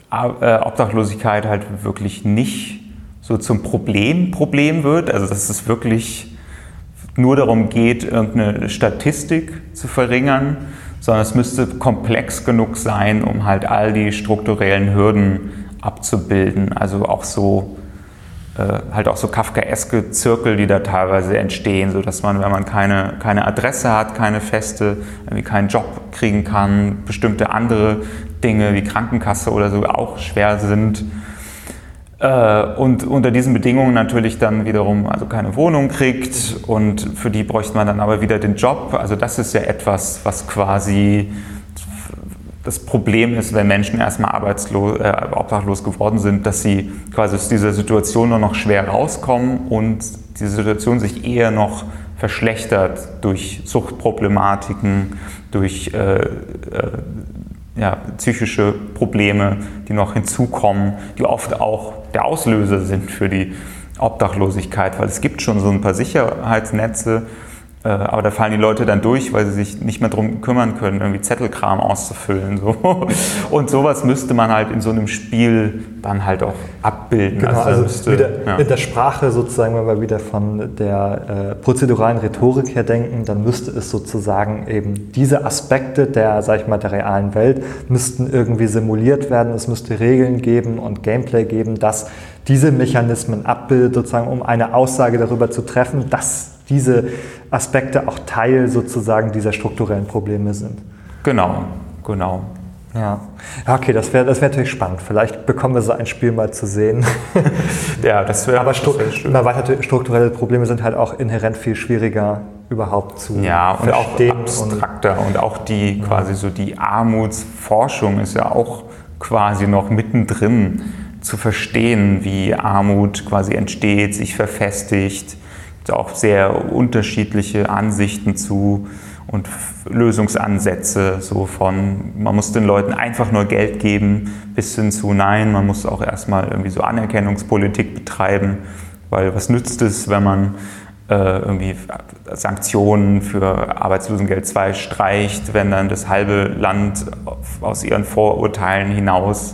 Obdachlosigkeit halt wirklich nicht so zum Problem wird, also dass es wirklich nur darum geht, irgendeine Statistik zu verringern, sondern es müsste komplex genug sein, um halt all die strukturellen Hürden abzubilden. Also auch so halt auch so kafkaeske Zirkel, die da teilweise entstehen, sodass man, wenn man keine Adresse hat, keine feste, irgendwie keinen Job kriegen kann, bestimmte andere Dinge wie Krankenkasse oder so auch schwer sind. Und unter diesen Bedingungen natürlich dann wiederum also keine Wohnung kriegt und für die bräuchte man dann aber wieder den Job. Also das ist ja etwas, was quasi das Problem ist, wenn Menschen erstmal obdachlos geworden sind, dass sie quasi aus dieser Situation nur noch schwer rauskommen und diese Situation sich eher noch verschlechtert durch Suchtproblematiken, durch psychische Probleme, die noch hinzukommen, die oft auch der Auslöser sind für die Obdachlosigkeit, weil es gibt schon so ein paar Sicherheitsnetze, aber da fallen die Leute dann durch, weil sie sich nicht mehr darum kümmern können, irgendwie Zettelkram auszufüllen. So. Und sowas müsste man halt in so einem Spiel dann halt auch abbilden. Genau, also wieder in der Sprache sozusagen, wenn wir wieder von der prozeduralen Rhetorik her denken, dann müsste es sozusagen eben diese Aspekte der, sag ich mal, der realen Welt müssten irgendwie simuliert werden. Es müsste Regeln geben und Gameplay geben, das diese Mechanismen abbildet, sozusagen, um eine Aussage darüber zu treffen, dass diese Aspekte auch Teil sozusagen dieser strukturellen Probleme sind. Genau. Ja, okay, das wäre natürlich spannend. Vielleicht bekommen wir so ein Spiel mal zu sehen. Ja, das wäre schön. Aber strukturelle Probleme sind halt auch inhärent viel schwieriger überhaupt zu verstehen. Ja, und auch abstrakter. Und auch die quasi so die Armutsforschung ist ja auch quasi noch mittendrin zu verstehen, wie Armut quasi entsteht, sich verfestigt. Auch sehr unterschiedliche Ansichten zu und Lösungsansätze, so von man muss den Leuten einfach nur Geld geben, bis hin zu nein, man muss auch erstmal irgendwie so Anerkennungspolitik betreiben, weil was nützt es, wenn man irgendwie Sanktionen für Arbeitslosengeld 2 streicht, wenn dann das halbe Land aus ihren Vorurteilen hinaus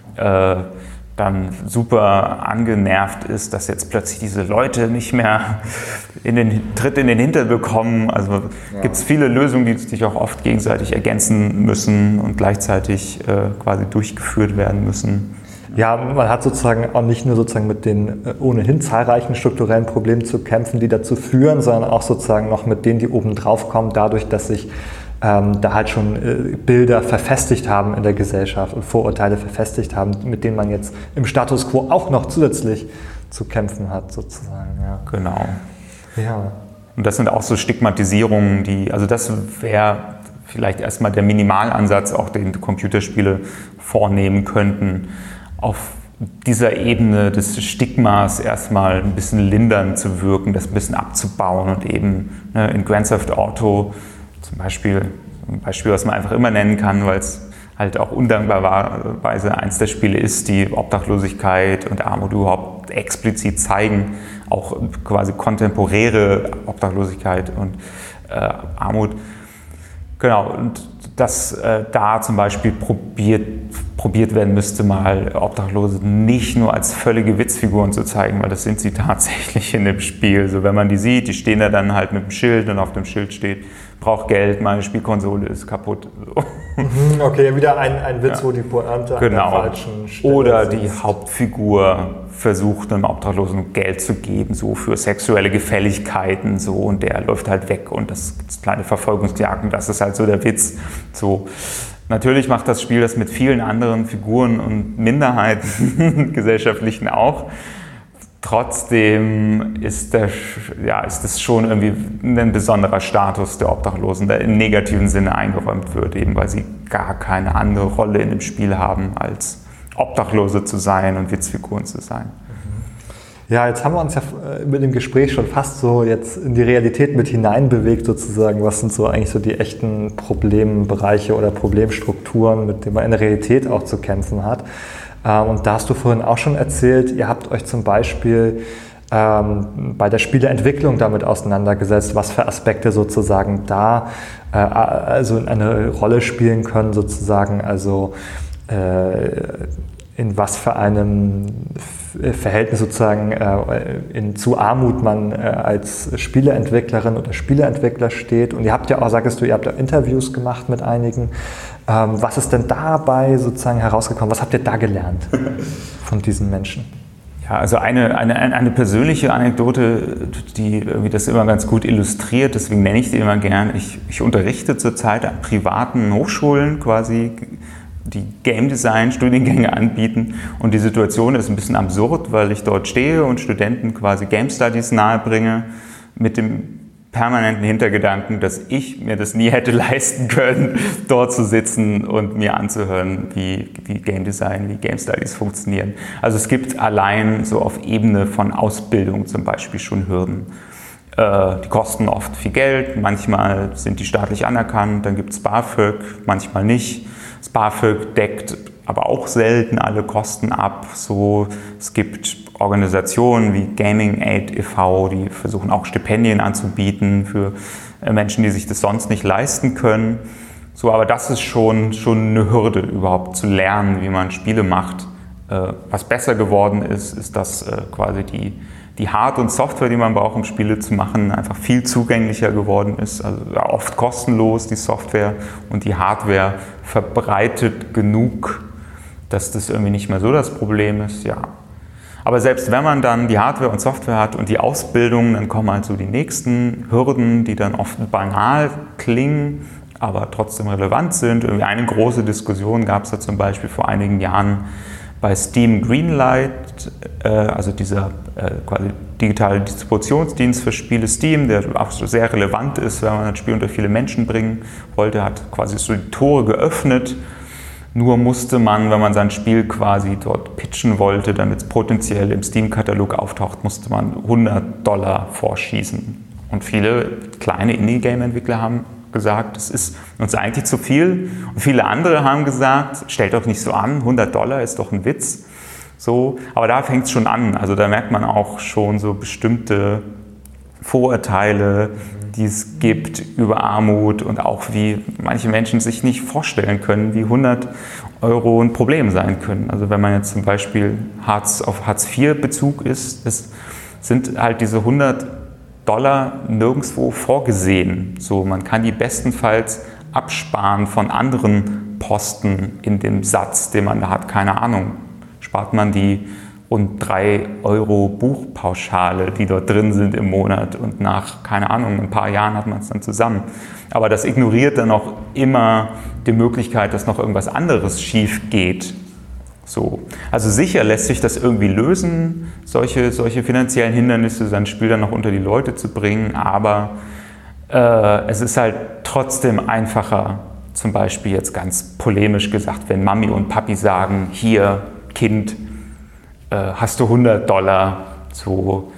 dann super angenervt ist, dass jetzt plötzlich diese Leute nicht mehr Tritt in den Hintern bekommen. Also gibt es viele Lösungen, die sich auch oft gegenseitig ergänzen müssen und gleichzeitig quasi durchgeführt werden müssen. Ja, man hat sozusagen auch nicht nur sozusagen mit den ohnehin zahlreichen strukturellen Problemen zu kämpfen, die dazu führen, sondern auch sozusagen noch mit denen, die oben drauf kommen, dadurch, dass sich da halt schon Bilder verfestigt haben in der Gesellschaft und Vorurteile verfestigt haben, mit denen man jetzt im Status quo auch noch zusätzlich zu kämpfen hat, sozusagen. Ja. Genau. Ja. Und das sind auch so Stigmatisierungen, also das wäre vielleicht erstmal der Minimalansatz, auch den Computerspiele vornehmen könnten, auf dieser Ebene des Stigmas erstmal ein bisschen lindern zu wirken, das ein bisschen abzubauen und eben in Grand Theft Auto zum Beispiel, ein Beispiel, was man einfach immer nennen kann, weil es halt auch undankbarerweise eins der Spiele ist, die Obdachlosigkeit und Armut überhaupt explizit zeigen, auch quasi kontemporäre Obdachlosigkeit und Armut. Genau, und dass da zum Beispiel probiert werden müsste, mal Obdachlose nicht nur als völlige Witzfiguren zu zeigen, weil das sind sie tatsächlich in dem Spiel. So, wenn man die sieht, die stehen da dann halt mit dem Schild und auf dem Schild steht, braucht Geld, meine Spielkonsole ist kaputt. So. Okay, wieder ein Witz, wo die Pointe an der falschen Stelle Oder die Hauptfigur versucht, einem Obdachlosen Geld zu geben, so für sexuelle Gefälligkeiten, so, und der läuft halt weg und das ist kleine Verfolgungsjagden, das ist halt so der Witz. So. Natürlich macht das Spiel das mit vielen anderen Figuren und Minderheiten, gesellschaftlichen auch. Trotzdem ist es schon irgendwie ein besonderer Status der Obdachlosen, der im negativen Sinne eingeräumt wird, eben weil sie gar keine andere Rolle in dem Spiel haben, als Obdachlose zu sein und Witzfiguren zu sein. Ja, jetzt haben wir uns ja mit dem Gespräch schon fast so jetzt in die Realität mit hineinbewegt sozusagen. Was sind so eigentlich so die echten Problembereiche oder Problemstrukturen, mit denen man in der Realität auch zu kämpfen hat? Und da hast du vorhin auch schon erzählt, ihr habt euch zum Beispiel bei der Spieleentwicklung damit auseinandergesetzt, was für Aspekte sozusagen da also eine Rolle spielen können sozusagen, also in was für einem Verhältnis sozusagen zu Armut man als Spieleentwicklerin oder Spieleentwickler steht. Und ihr habt ja auch, sagtest du, ihr habt ja Interviews gemacht mit einigen. Was ist denn dabei sozusagen herausgekommen? Was habt ihr da gelernt von diesen Menschen? Ja, also eine persönliche Anekdote, die irgendwie das immer ganz gut illustriert, deswegen nenne ich die immer gern. Ich unterrichte zurzeit an privaten Hochschulen quasi, die Game Design Studiengänge anbieten, und die Situation ist ein bisschen absurd, weil ich dort stehe und Studenten quasi Game Studies nahebringe mit dem permanenten Hintergedanken, dass ich mir das nie hätte leisten können, dort zu sitzen und mir anzuhören, wie Game Design, wie Game Studies funktionieren. Also es gibt allein so auf Ebene von Ausbildung zum Beispiel schon Hürden. Die kosten oft viel Geld, manchmal sind die staatlich anerkannt, dann gibt es BAföG, manchmal nicht. Das BAföG deckt aber auch selten alle Kosten ab. So, es gibt Organisationen wie Gaming Aid e.V., die versuchen auch Stipendien anzubieten für Menschen, die sich das sonst nicht leisten können. So, aber das ist schon eine Hürde, überhaupt zu lernen, wie man Spiele macht. Was besser geworden ist, dass quasi die Hard- und Software, die man braucht, um Spiele zu machen, einfach viel zugänglicher geworden ist. Also oft kostenlos, die Software, und die Hardware verbreitet genug, dass das irgendwie nicht mehr so das Problem ist. Ja. Aber selbst wenn man dann die Hardware und Software hat und die Ausbildung, dann kommen halt so die nächsten Hürden, die dann oft banal klingen, aber trotzdem relevant sind. Irgendwie eine große Diskussion gab es da zum Beispiel vor einigen Jahren bei Steam Greenlight, also dieser quasi digitale Distributionsdienst für Spiele Steam, der auch so sehr relevant ist, wenn man das Spiel unter viele Menschen bringen wollte, hat quasi so die Tore geöffnet. Nur musste man, wenn man sein Spiel quasi dort pitchen wollte, damit es potenziell im Steam-Katalog auftaucht, musste man $100 vorschießen. Und viele kleine Indie-Game-Entwickler haben gesagt, das ist uns eigentlich zu viel. Und viele andere haben gesagt, stellt doch nicht so an, $100 ist doch ein Witz. So, aber da fängt es schon an. Also da merkt man auch schon so bestimmte Vorurteile, die es gibt über Armut, und auch wie manche Menschen sich nicht vorstellen können, wie 100 € ein Problem sein können. Also wenn man jetzt zum Beispiel auf Hartz-IV-Bezug ist, sind halt diese $100 nirgendwo vorgesehen. So, man kann die bestenfalls absparen von anderen Posten in dem Satz, den man da hat. Keine Ahnung, spart man die rund 3 € Buchpauschale, die dort drin sind im Monat, und nach, keine Ahnung, ein paar Jahren hat man es dann zusammen. Aber das ignoriert dann auch immer die Möglichkeit, dass noch irgendwas anderes schief geht. So. Also sicher lässt sich das irgendwie lösen, solche finanziellen Hindernisse, sein Spiel dann noch unter die Leute zu bringen, aber es ist halt trotzdem einfacher, zum Beispiel jetzt ganz polemisch gesagt, wenn Mami und Papi sagen, hier, Kind, hast du $100, so,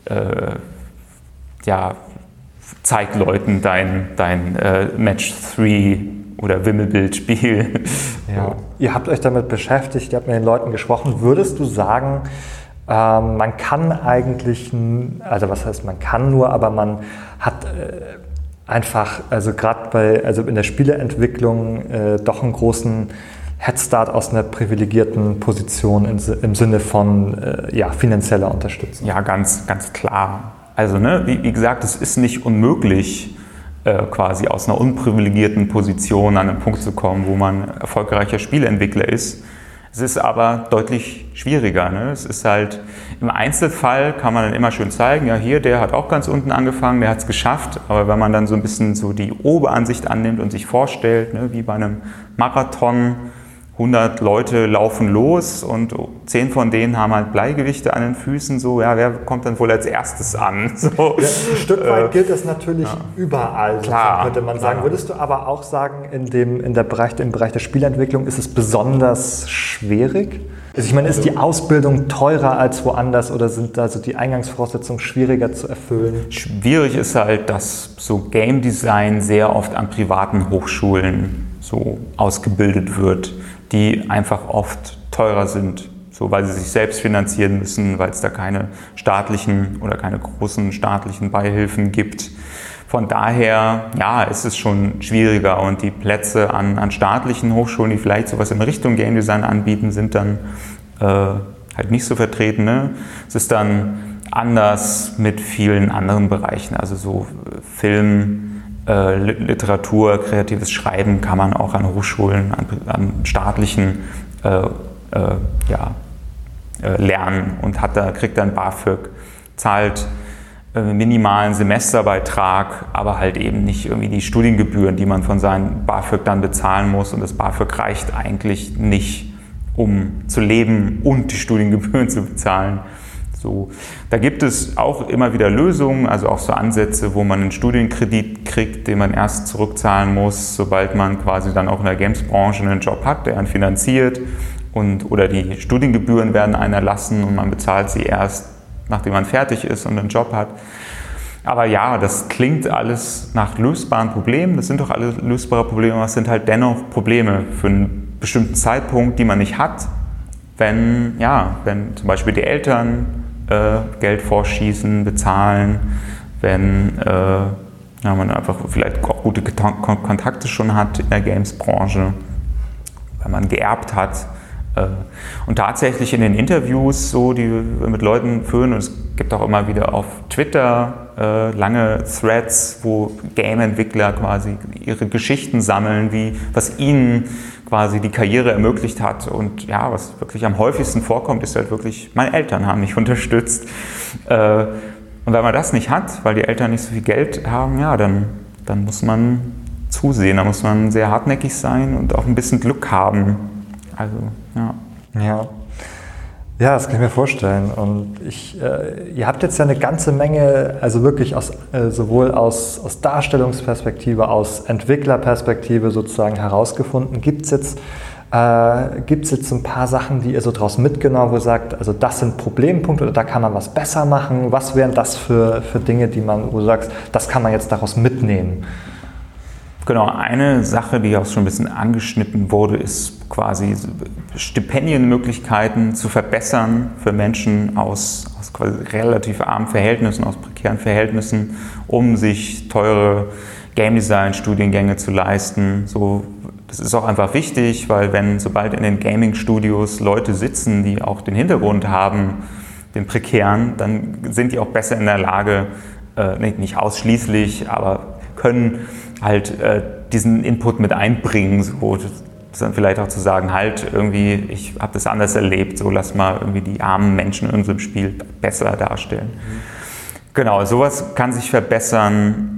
ja, zeig Leuten dein Match 3 oder Wimmelbildspiel. Ja. Ihr habt euch damit beschäftigt, ihr habt mit den Leuten gesprochen. Würdest du sagen, man kann eigentlich, also was heißt man kann nur, aber man hat einfach, also gerade in der Spieleentwicklung doch einen großen Headstart aus einer privilegierten Position im Sinne von finanzieller Unterstützung. Ja, ganz, ganz klar. Also wie gesagt, es ist nicht unmöglich, quasi aus einer unprivilegierten Position an einen Punkt zu kommen, wo man erfolgreicher Spieleentwickler ist. Es ist aber deutlich schwieriger. Ne? Es ist halt, im Einzelfall kann man dann immer schön zeigen, ja hier, der hat auch ganz unten angefangen, der hat es geschafft. Aber wenn man dann so ein bisschen so die Oberansicht annimmt und sich vorstellt, ne, wie bei einem Marathon, 100 Leute laufen los und 10 von denen haben halt Bleigewichte an den Füßen, so, ja, wer kommt dann wohl als erstes an? So. Ja, ein Stück weit gilt das natürlich überall, klar, könnte man sagen. Würdest du aber auch sagen, im Bereich der Spielentwicklung ist es besonders schwierig? Also ich meine, ist die Ausbildung teurer als woanders oder sind also die Eingangsvoraussetzungen schwieriger zu erfüllen? Schwierig ist halt, dass so Game Design sehr oft an privaten Hochschulen so ausgebildet wird, die einfach oft teurer sind, so weil sie sich selbst finanzieren müssen, weil es da keine staatlichen oder keine großen staatlichen Beihilfen gibt. Von daher, ja, ist es schon schwieriger und die Plätze an staatlichen Hochschulen, die vielleicht sowas in Richtung Game Design anbieten, sind dann halt nicht so vertreten. Ne? Es ist dann anders mit vielen anderen Bereichen, also so Film, Literatur, kreatives Schreiben kann man auch an Hochschulen, an staatlichen lernen und kriegt dann BAföG, zahlt minimalen Semesterbeitrag, aber halt eben nicht irgendwie die Studiengebühren, die man von seinem BAföG dann bezahlen muss, und das BAföG reicht eigentlich nicht, um zu leben und die Studiengebühren zu bezahlen. So, da gibt es auch immer wieder Lösungen, also auch so Ansätze, wo man einen Studienkredit kriegt, den man erst zurückzahlen muss, sobald man quasi dann auch in der Games-Branche einen Job hat, der einen finanziert, oder die Studiengebühren werden einen erlassen und man bezahlt sie erst, nachdem man fertig ist und einen Job hat. Aber ja, das klingt alles nach lösbaren Problemen, das sind doch alle lösbare Probleme, aber es sind halt dennoch Probleme für einen bestimmten Zeitpunkt, die man nicht hat, wenn zum Beispiel die Eltern Geld vorschießen, bezahlen, wenn man einfach vielleicht auch gute Kontakte schon hat in der Games-Branche, wenn man geerbt hat. Und tatsächlich in den Interviews, so, die wir mit Leuten führen, und es gibt auch immer wieder auf Twitter lange Threads, wo Game-Entwickler quasi ihre Geschichten sammeln, was ihnen quasi die Karriere ermöglicht hat. Und ja, was wirklich am häufigsten vorkommt, ist halt wirklich, meine Eltern haben mich unterstützt. Und wenn man das nicht hat, weil die Eltern nicht so viel Geld haben, ja, dann muss man zusehen, da muss man sehr hartnäckig sein und auch ein bisschen Glück haben. Also, ja. Ja, das kann ich mir vorstellen. Und ihr habt jetzt ja eine ganze Menge, also wirklich sowohl aus Darstellungsperspektive, aus Entwicklerperspektive sozusagen herausgefunden. Gibt es jetzt ein paar Sachen, die ihr so draus mitgenommen, wo ihr sagt, also das sind Problempunkte oder da kann man was besser machen? Was wären das für Dinge, wo du sagst, das kann man jetzt daraus mitnehmen? Genau, eine Sache, die auch schon ein bisschen angeschnitten wurde, ist quasi Stipendienmöglichkeiten zu verbessern für Menschen aus quasi relativ armen Verhältnissen, aus prekären Verhältnissen, um sich teure Game Design Studiengänge zu leisten. So, das ist auch einfach wichtig, weil sobald in den Gaming Studios Leute sitzen, die auch den Hintergrund haben, den prekären, dann sind die auch besser in der Lage, nicht ausschließlich, aber können halt diesen Input mit einbringen, so dann vielleicht auch zu sagen, halt irgendwie, ich habe das anders erlebt, so lass mal irgendwie die armen Menschen in unserem Spiel besser darstellen. Genau, sowas kann sich verbessern.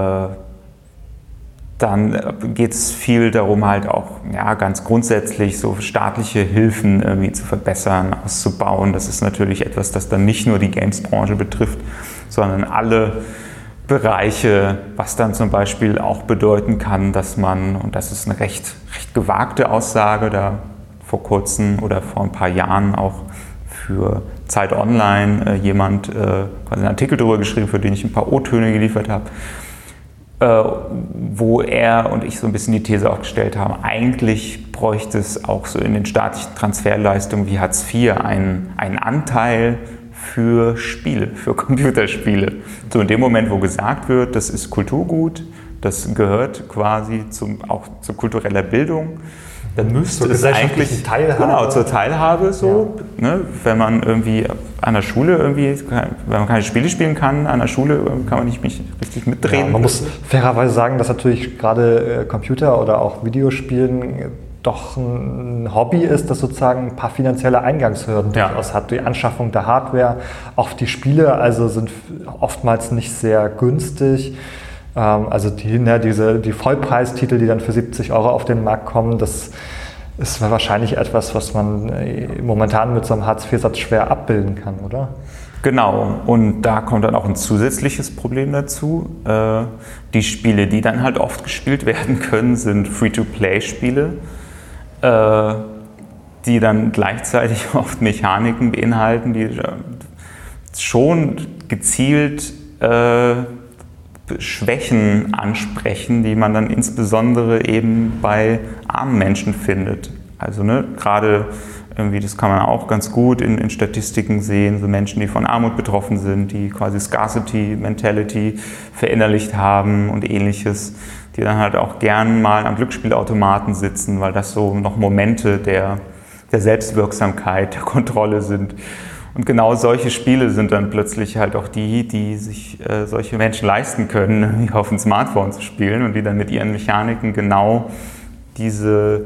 Dann geht es viel darum, halt auch ganz grundsätzlich so staatliche Hilfen irgendwie zu verbessern, auszubauen. Das ist natürlich etwas, das dann nicht nur die Games-Branche betrifft, sondern alle Bereiche, was dann zum Beispiel auch bedeuten kann, dass man, und das ist eine recht gewagte Aussage, da vor kurzem oder vor ein paar Jahren auch für Zeit Online jemand quasi einen Artikel darüber geschrieben, für den ich ein paar O-Töne geliefert habe, wo er und ich so ein bisschen die These aufgestellt haben, eigentlich bräuchte es auch so in den staatlichen Transferleistungen wie Hartz IV einen Anteil für Spiele, für Computerspiele. So in dem Moment, wo gesagt wird, das ist Kulturgut, das gehört quasi auch zu kultureller Bildung, dann müsste es eigentlich zur Teilhabe so, ne, wenn man irgendwie an der Schule wenn man keine Spiele spielen kann, an der Schule kann man nicht richtig mitreden. Ja, man muss fairerweise sagen, dass natürlich gerade Computer oder auch Videospielen doch ein Hobby ist, das sozusagen ein paar finanzielle Eingangshürden durchaus hat. Die Anschaffung der Hardware, auch die Spiele also sind oftmals nicht sehr günstig. Also die Vollpreistitel, die dann für 70 € auf den Markt kommen, das ist wahrscheinlich etwas, was man momentan mit so einem Hartz-IV-Satz schwer abbilden kann, oder? Genau, und da kommt dann auch ein zusätzliches Problem dazu. Die Spiele, die dann halt oft gespielt werden können, sind Free-to-Play-Spiele, die dann gleichzeitig oft Mechaniken beinhalten, die schon gezielt Schwächen ansprechen, die man dann insbesondere eben bei armen Menschen findet. Also gerade irgendwie, das kann man auch ganz gut in Statistiken sehen, so Menschen, die von Armut betroffen sind, die quasi Scarcity-Mentality verinnerlicht haben und Ähnliches, die dann halt auch gern mal am Glücksspielautomaten sitzen, weil das so noch Momente der Selbstwirksamkeit, der Kontrolle sind. Und genau solche Spiele sind dann plötzlich halt auch die sich solche Menschen leisten können, auf dem Smartphone zu spielen und die dann mit ihren Mechaniken genau dieses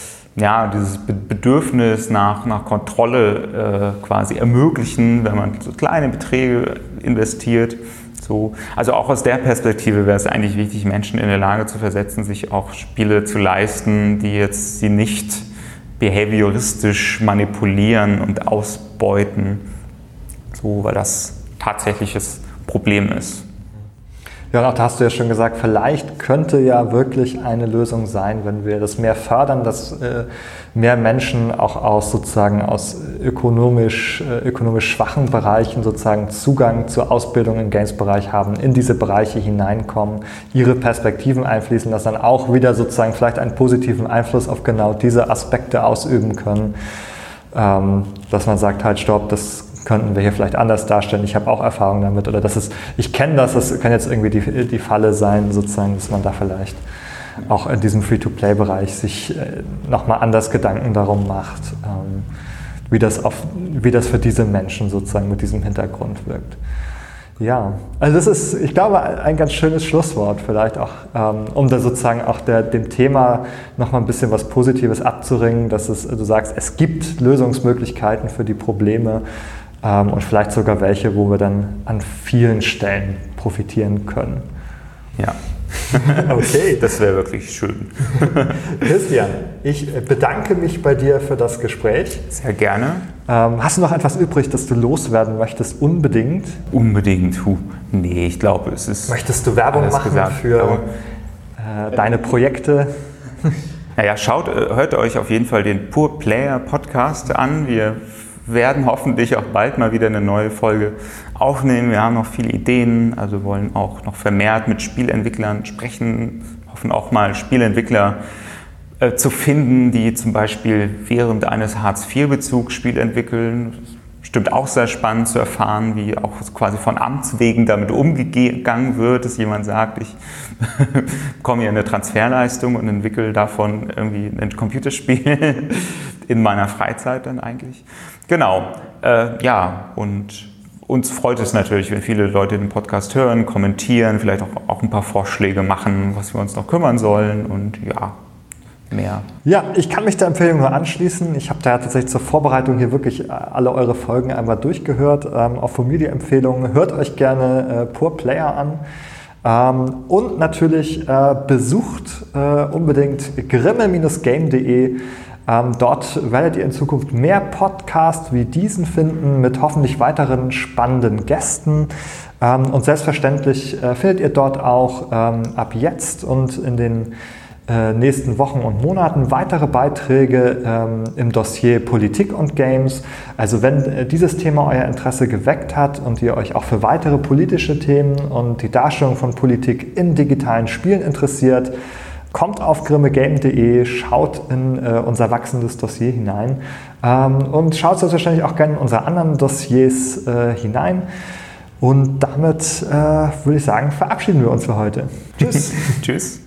Bedürfnis nach Kontrolle quasi ermöglichen, wenn man so kleine Beträge investiert. So. Also auch aus der Perspektive wäre es eigentlich wichtig, Menschen in der Lage zu versetzen, sich auch Spiele zu leisten, die jetzt sie nicht behavioristisch manipulieren und ausbeuten, so, weil das tatsächliches Problem ist. Ja, und auch da hast du ja schon gesagt, vielleicht könnte ja wirklich eine Lösung sein, wenn wir das mehr fördern, dass mehr Menschen auch aus ökonomisch schwachen Bereichen sozusagen Zugang zur Ausbildung im Games-Bereich haben, in diese Bereiche hineinkommen, ihre Perspektiven einfließen lassen, dann auch wieder sozusagen vielleicht einen positiven Einfluss auf genau diese Aspekte ausüben können, dass man sagt, halt stopp, das könnten wir hier vielleicht anders darstellen. Ich habe auch Erfahrung damit oder ich kenne das kann jetzt irgendwie die Falle sein, sozusagen, dass man da vielleicht auch in diesem Free-to-Play-Bereich sich nochmal anders Gedanken darum macht, wie das für diese Menschen sozusagen mit diesem Hintergrund wirkt. Ja, also das ist, ich glaube, ein ganz schönes Schlusswort vielleicht auch, um da sozusagen auch dem Thema nochmal ein bisschen was Positives abzuringen, dass du sagst, es gibt Lösungsmöglichkeiten für die Probleme, und vielleicht sogar welche, wo wir dann an vielen Stellen profitieren können. Ja. Okay. Das wäre wirklich schön. Christian, ich bedanke mich bei dir für das Gespräch. Sehr gerne. Hast du noch etwas übrig, das du loswerden möchtest? Unbedingt? Unbedingt. Nee, ich glaube, es ist... Möchtest du Werbung machen für deine Projekte? Naja, hört euch auf jeden Fall den Pure Player Podcast an. Wir werden hoffentlich auch bald mal wieder eine neue Folge aufnehmen. Wir haben noch viele Ideen, also wollen auch noch vermehrt mit Spielentwicklern sprechen, hoffen auch mal Spielentwickler zu finden, die zum Beispiel während eines Hartz-IV-Bezugs Spiel entwickeln. Bestimmt auch sehr spannend zu erfahren, wie auch quasi von Amts wegen damit umgegangen wird, dass jemand sagt, ich bekomme hier eine Transferleistung und entwickle davon irgendwie ein Computerspiel in meiner Freizeit dann eigentlich. Genau, und uns freut es natürlich, wenn viele Leute den Podcast hören, kommentieren, vielleicht auch ein paar Vorschläge machen, was wir uns noch kümmern sollen und mehr. Ja, ich kann mich der Empfehlung nur anschließen. Ich habe da tatsächlich zur Vorbereitung hier wirklich alle eure Folgen einmal durchgehört. Auch von mir die Empfehlung, hört euch gerne Pure Player an. Und natürlich besucht unbedingt grimme-game.de. Dort werdet ihr in Zukunft mehr Podcasts wie diesen finden mit hoffentlich weiteren spannenden Gästen. Und selbstverständlich findet ihr dort auch ab jetzt und in den nächsten Wochen und Monaten weitere Beiträge im Dossier Politik und Games. Also wenn dieses Thema euer Interesse geweckt hat und ihr euch auch für weitere politische Themen und die Darstellung von Politik in digitalen Spielen interessiert, kommt auf grimme-game.de, schaut in unser wachsendes Dossier hinein und schaut selbstverständlich auch gerne in unsere anderen Dossiers hinein. Und damit würde ich sagen, verabschieden wir uns für heute. Tschüss. Tschüss.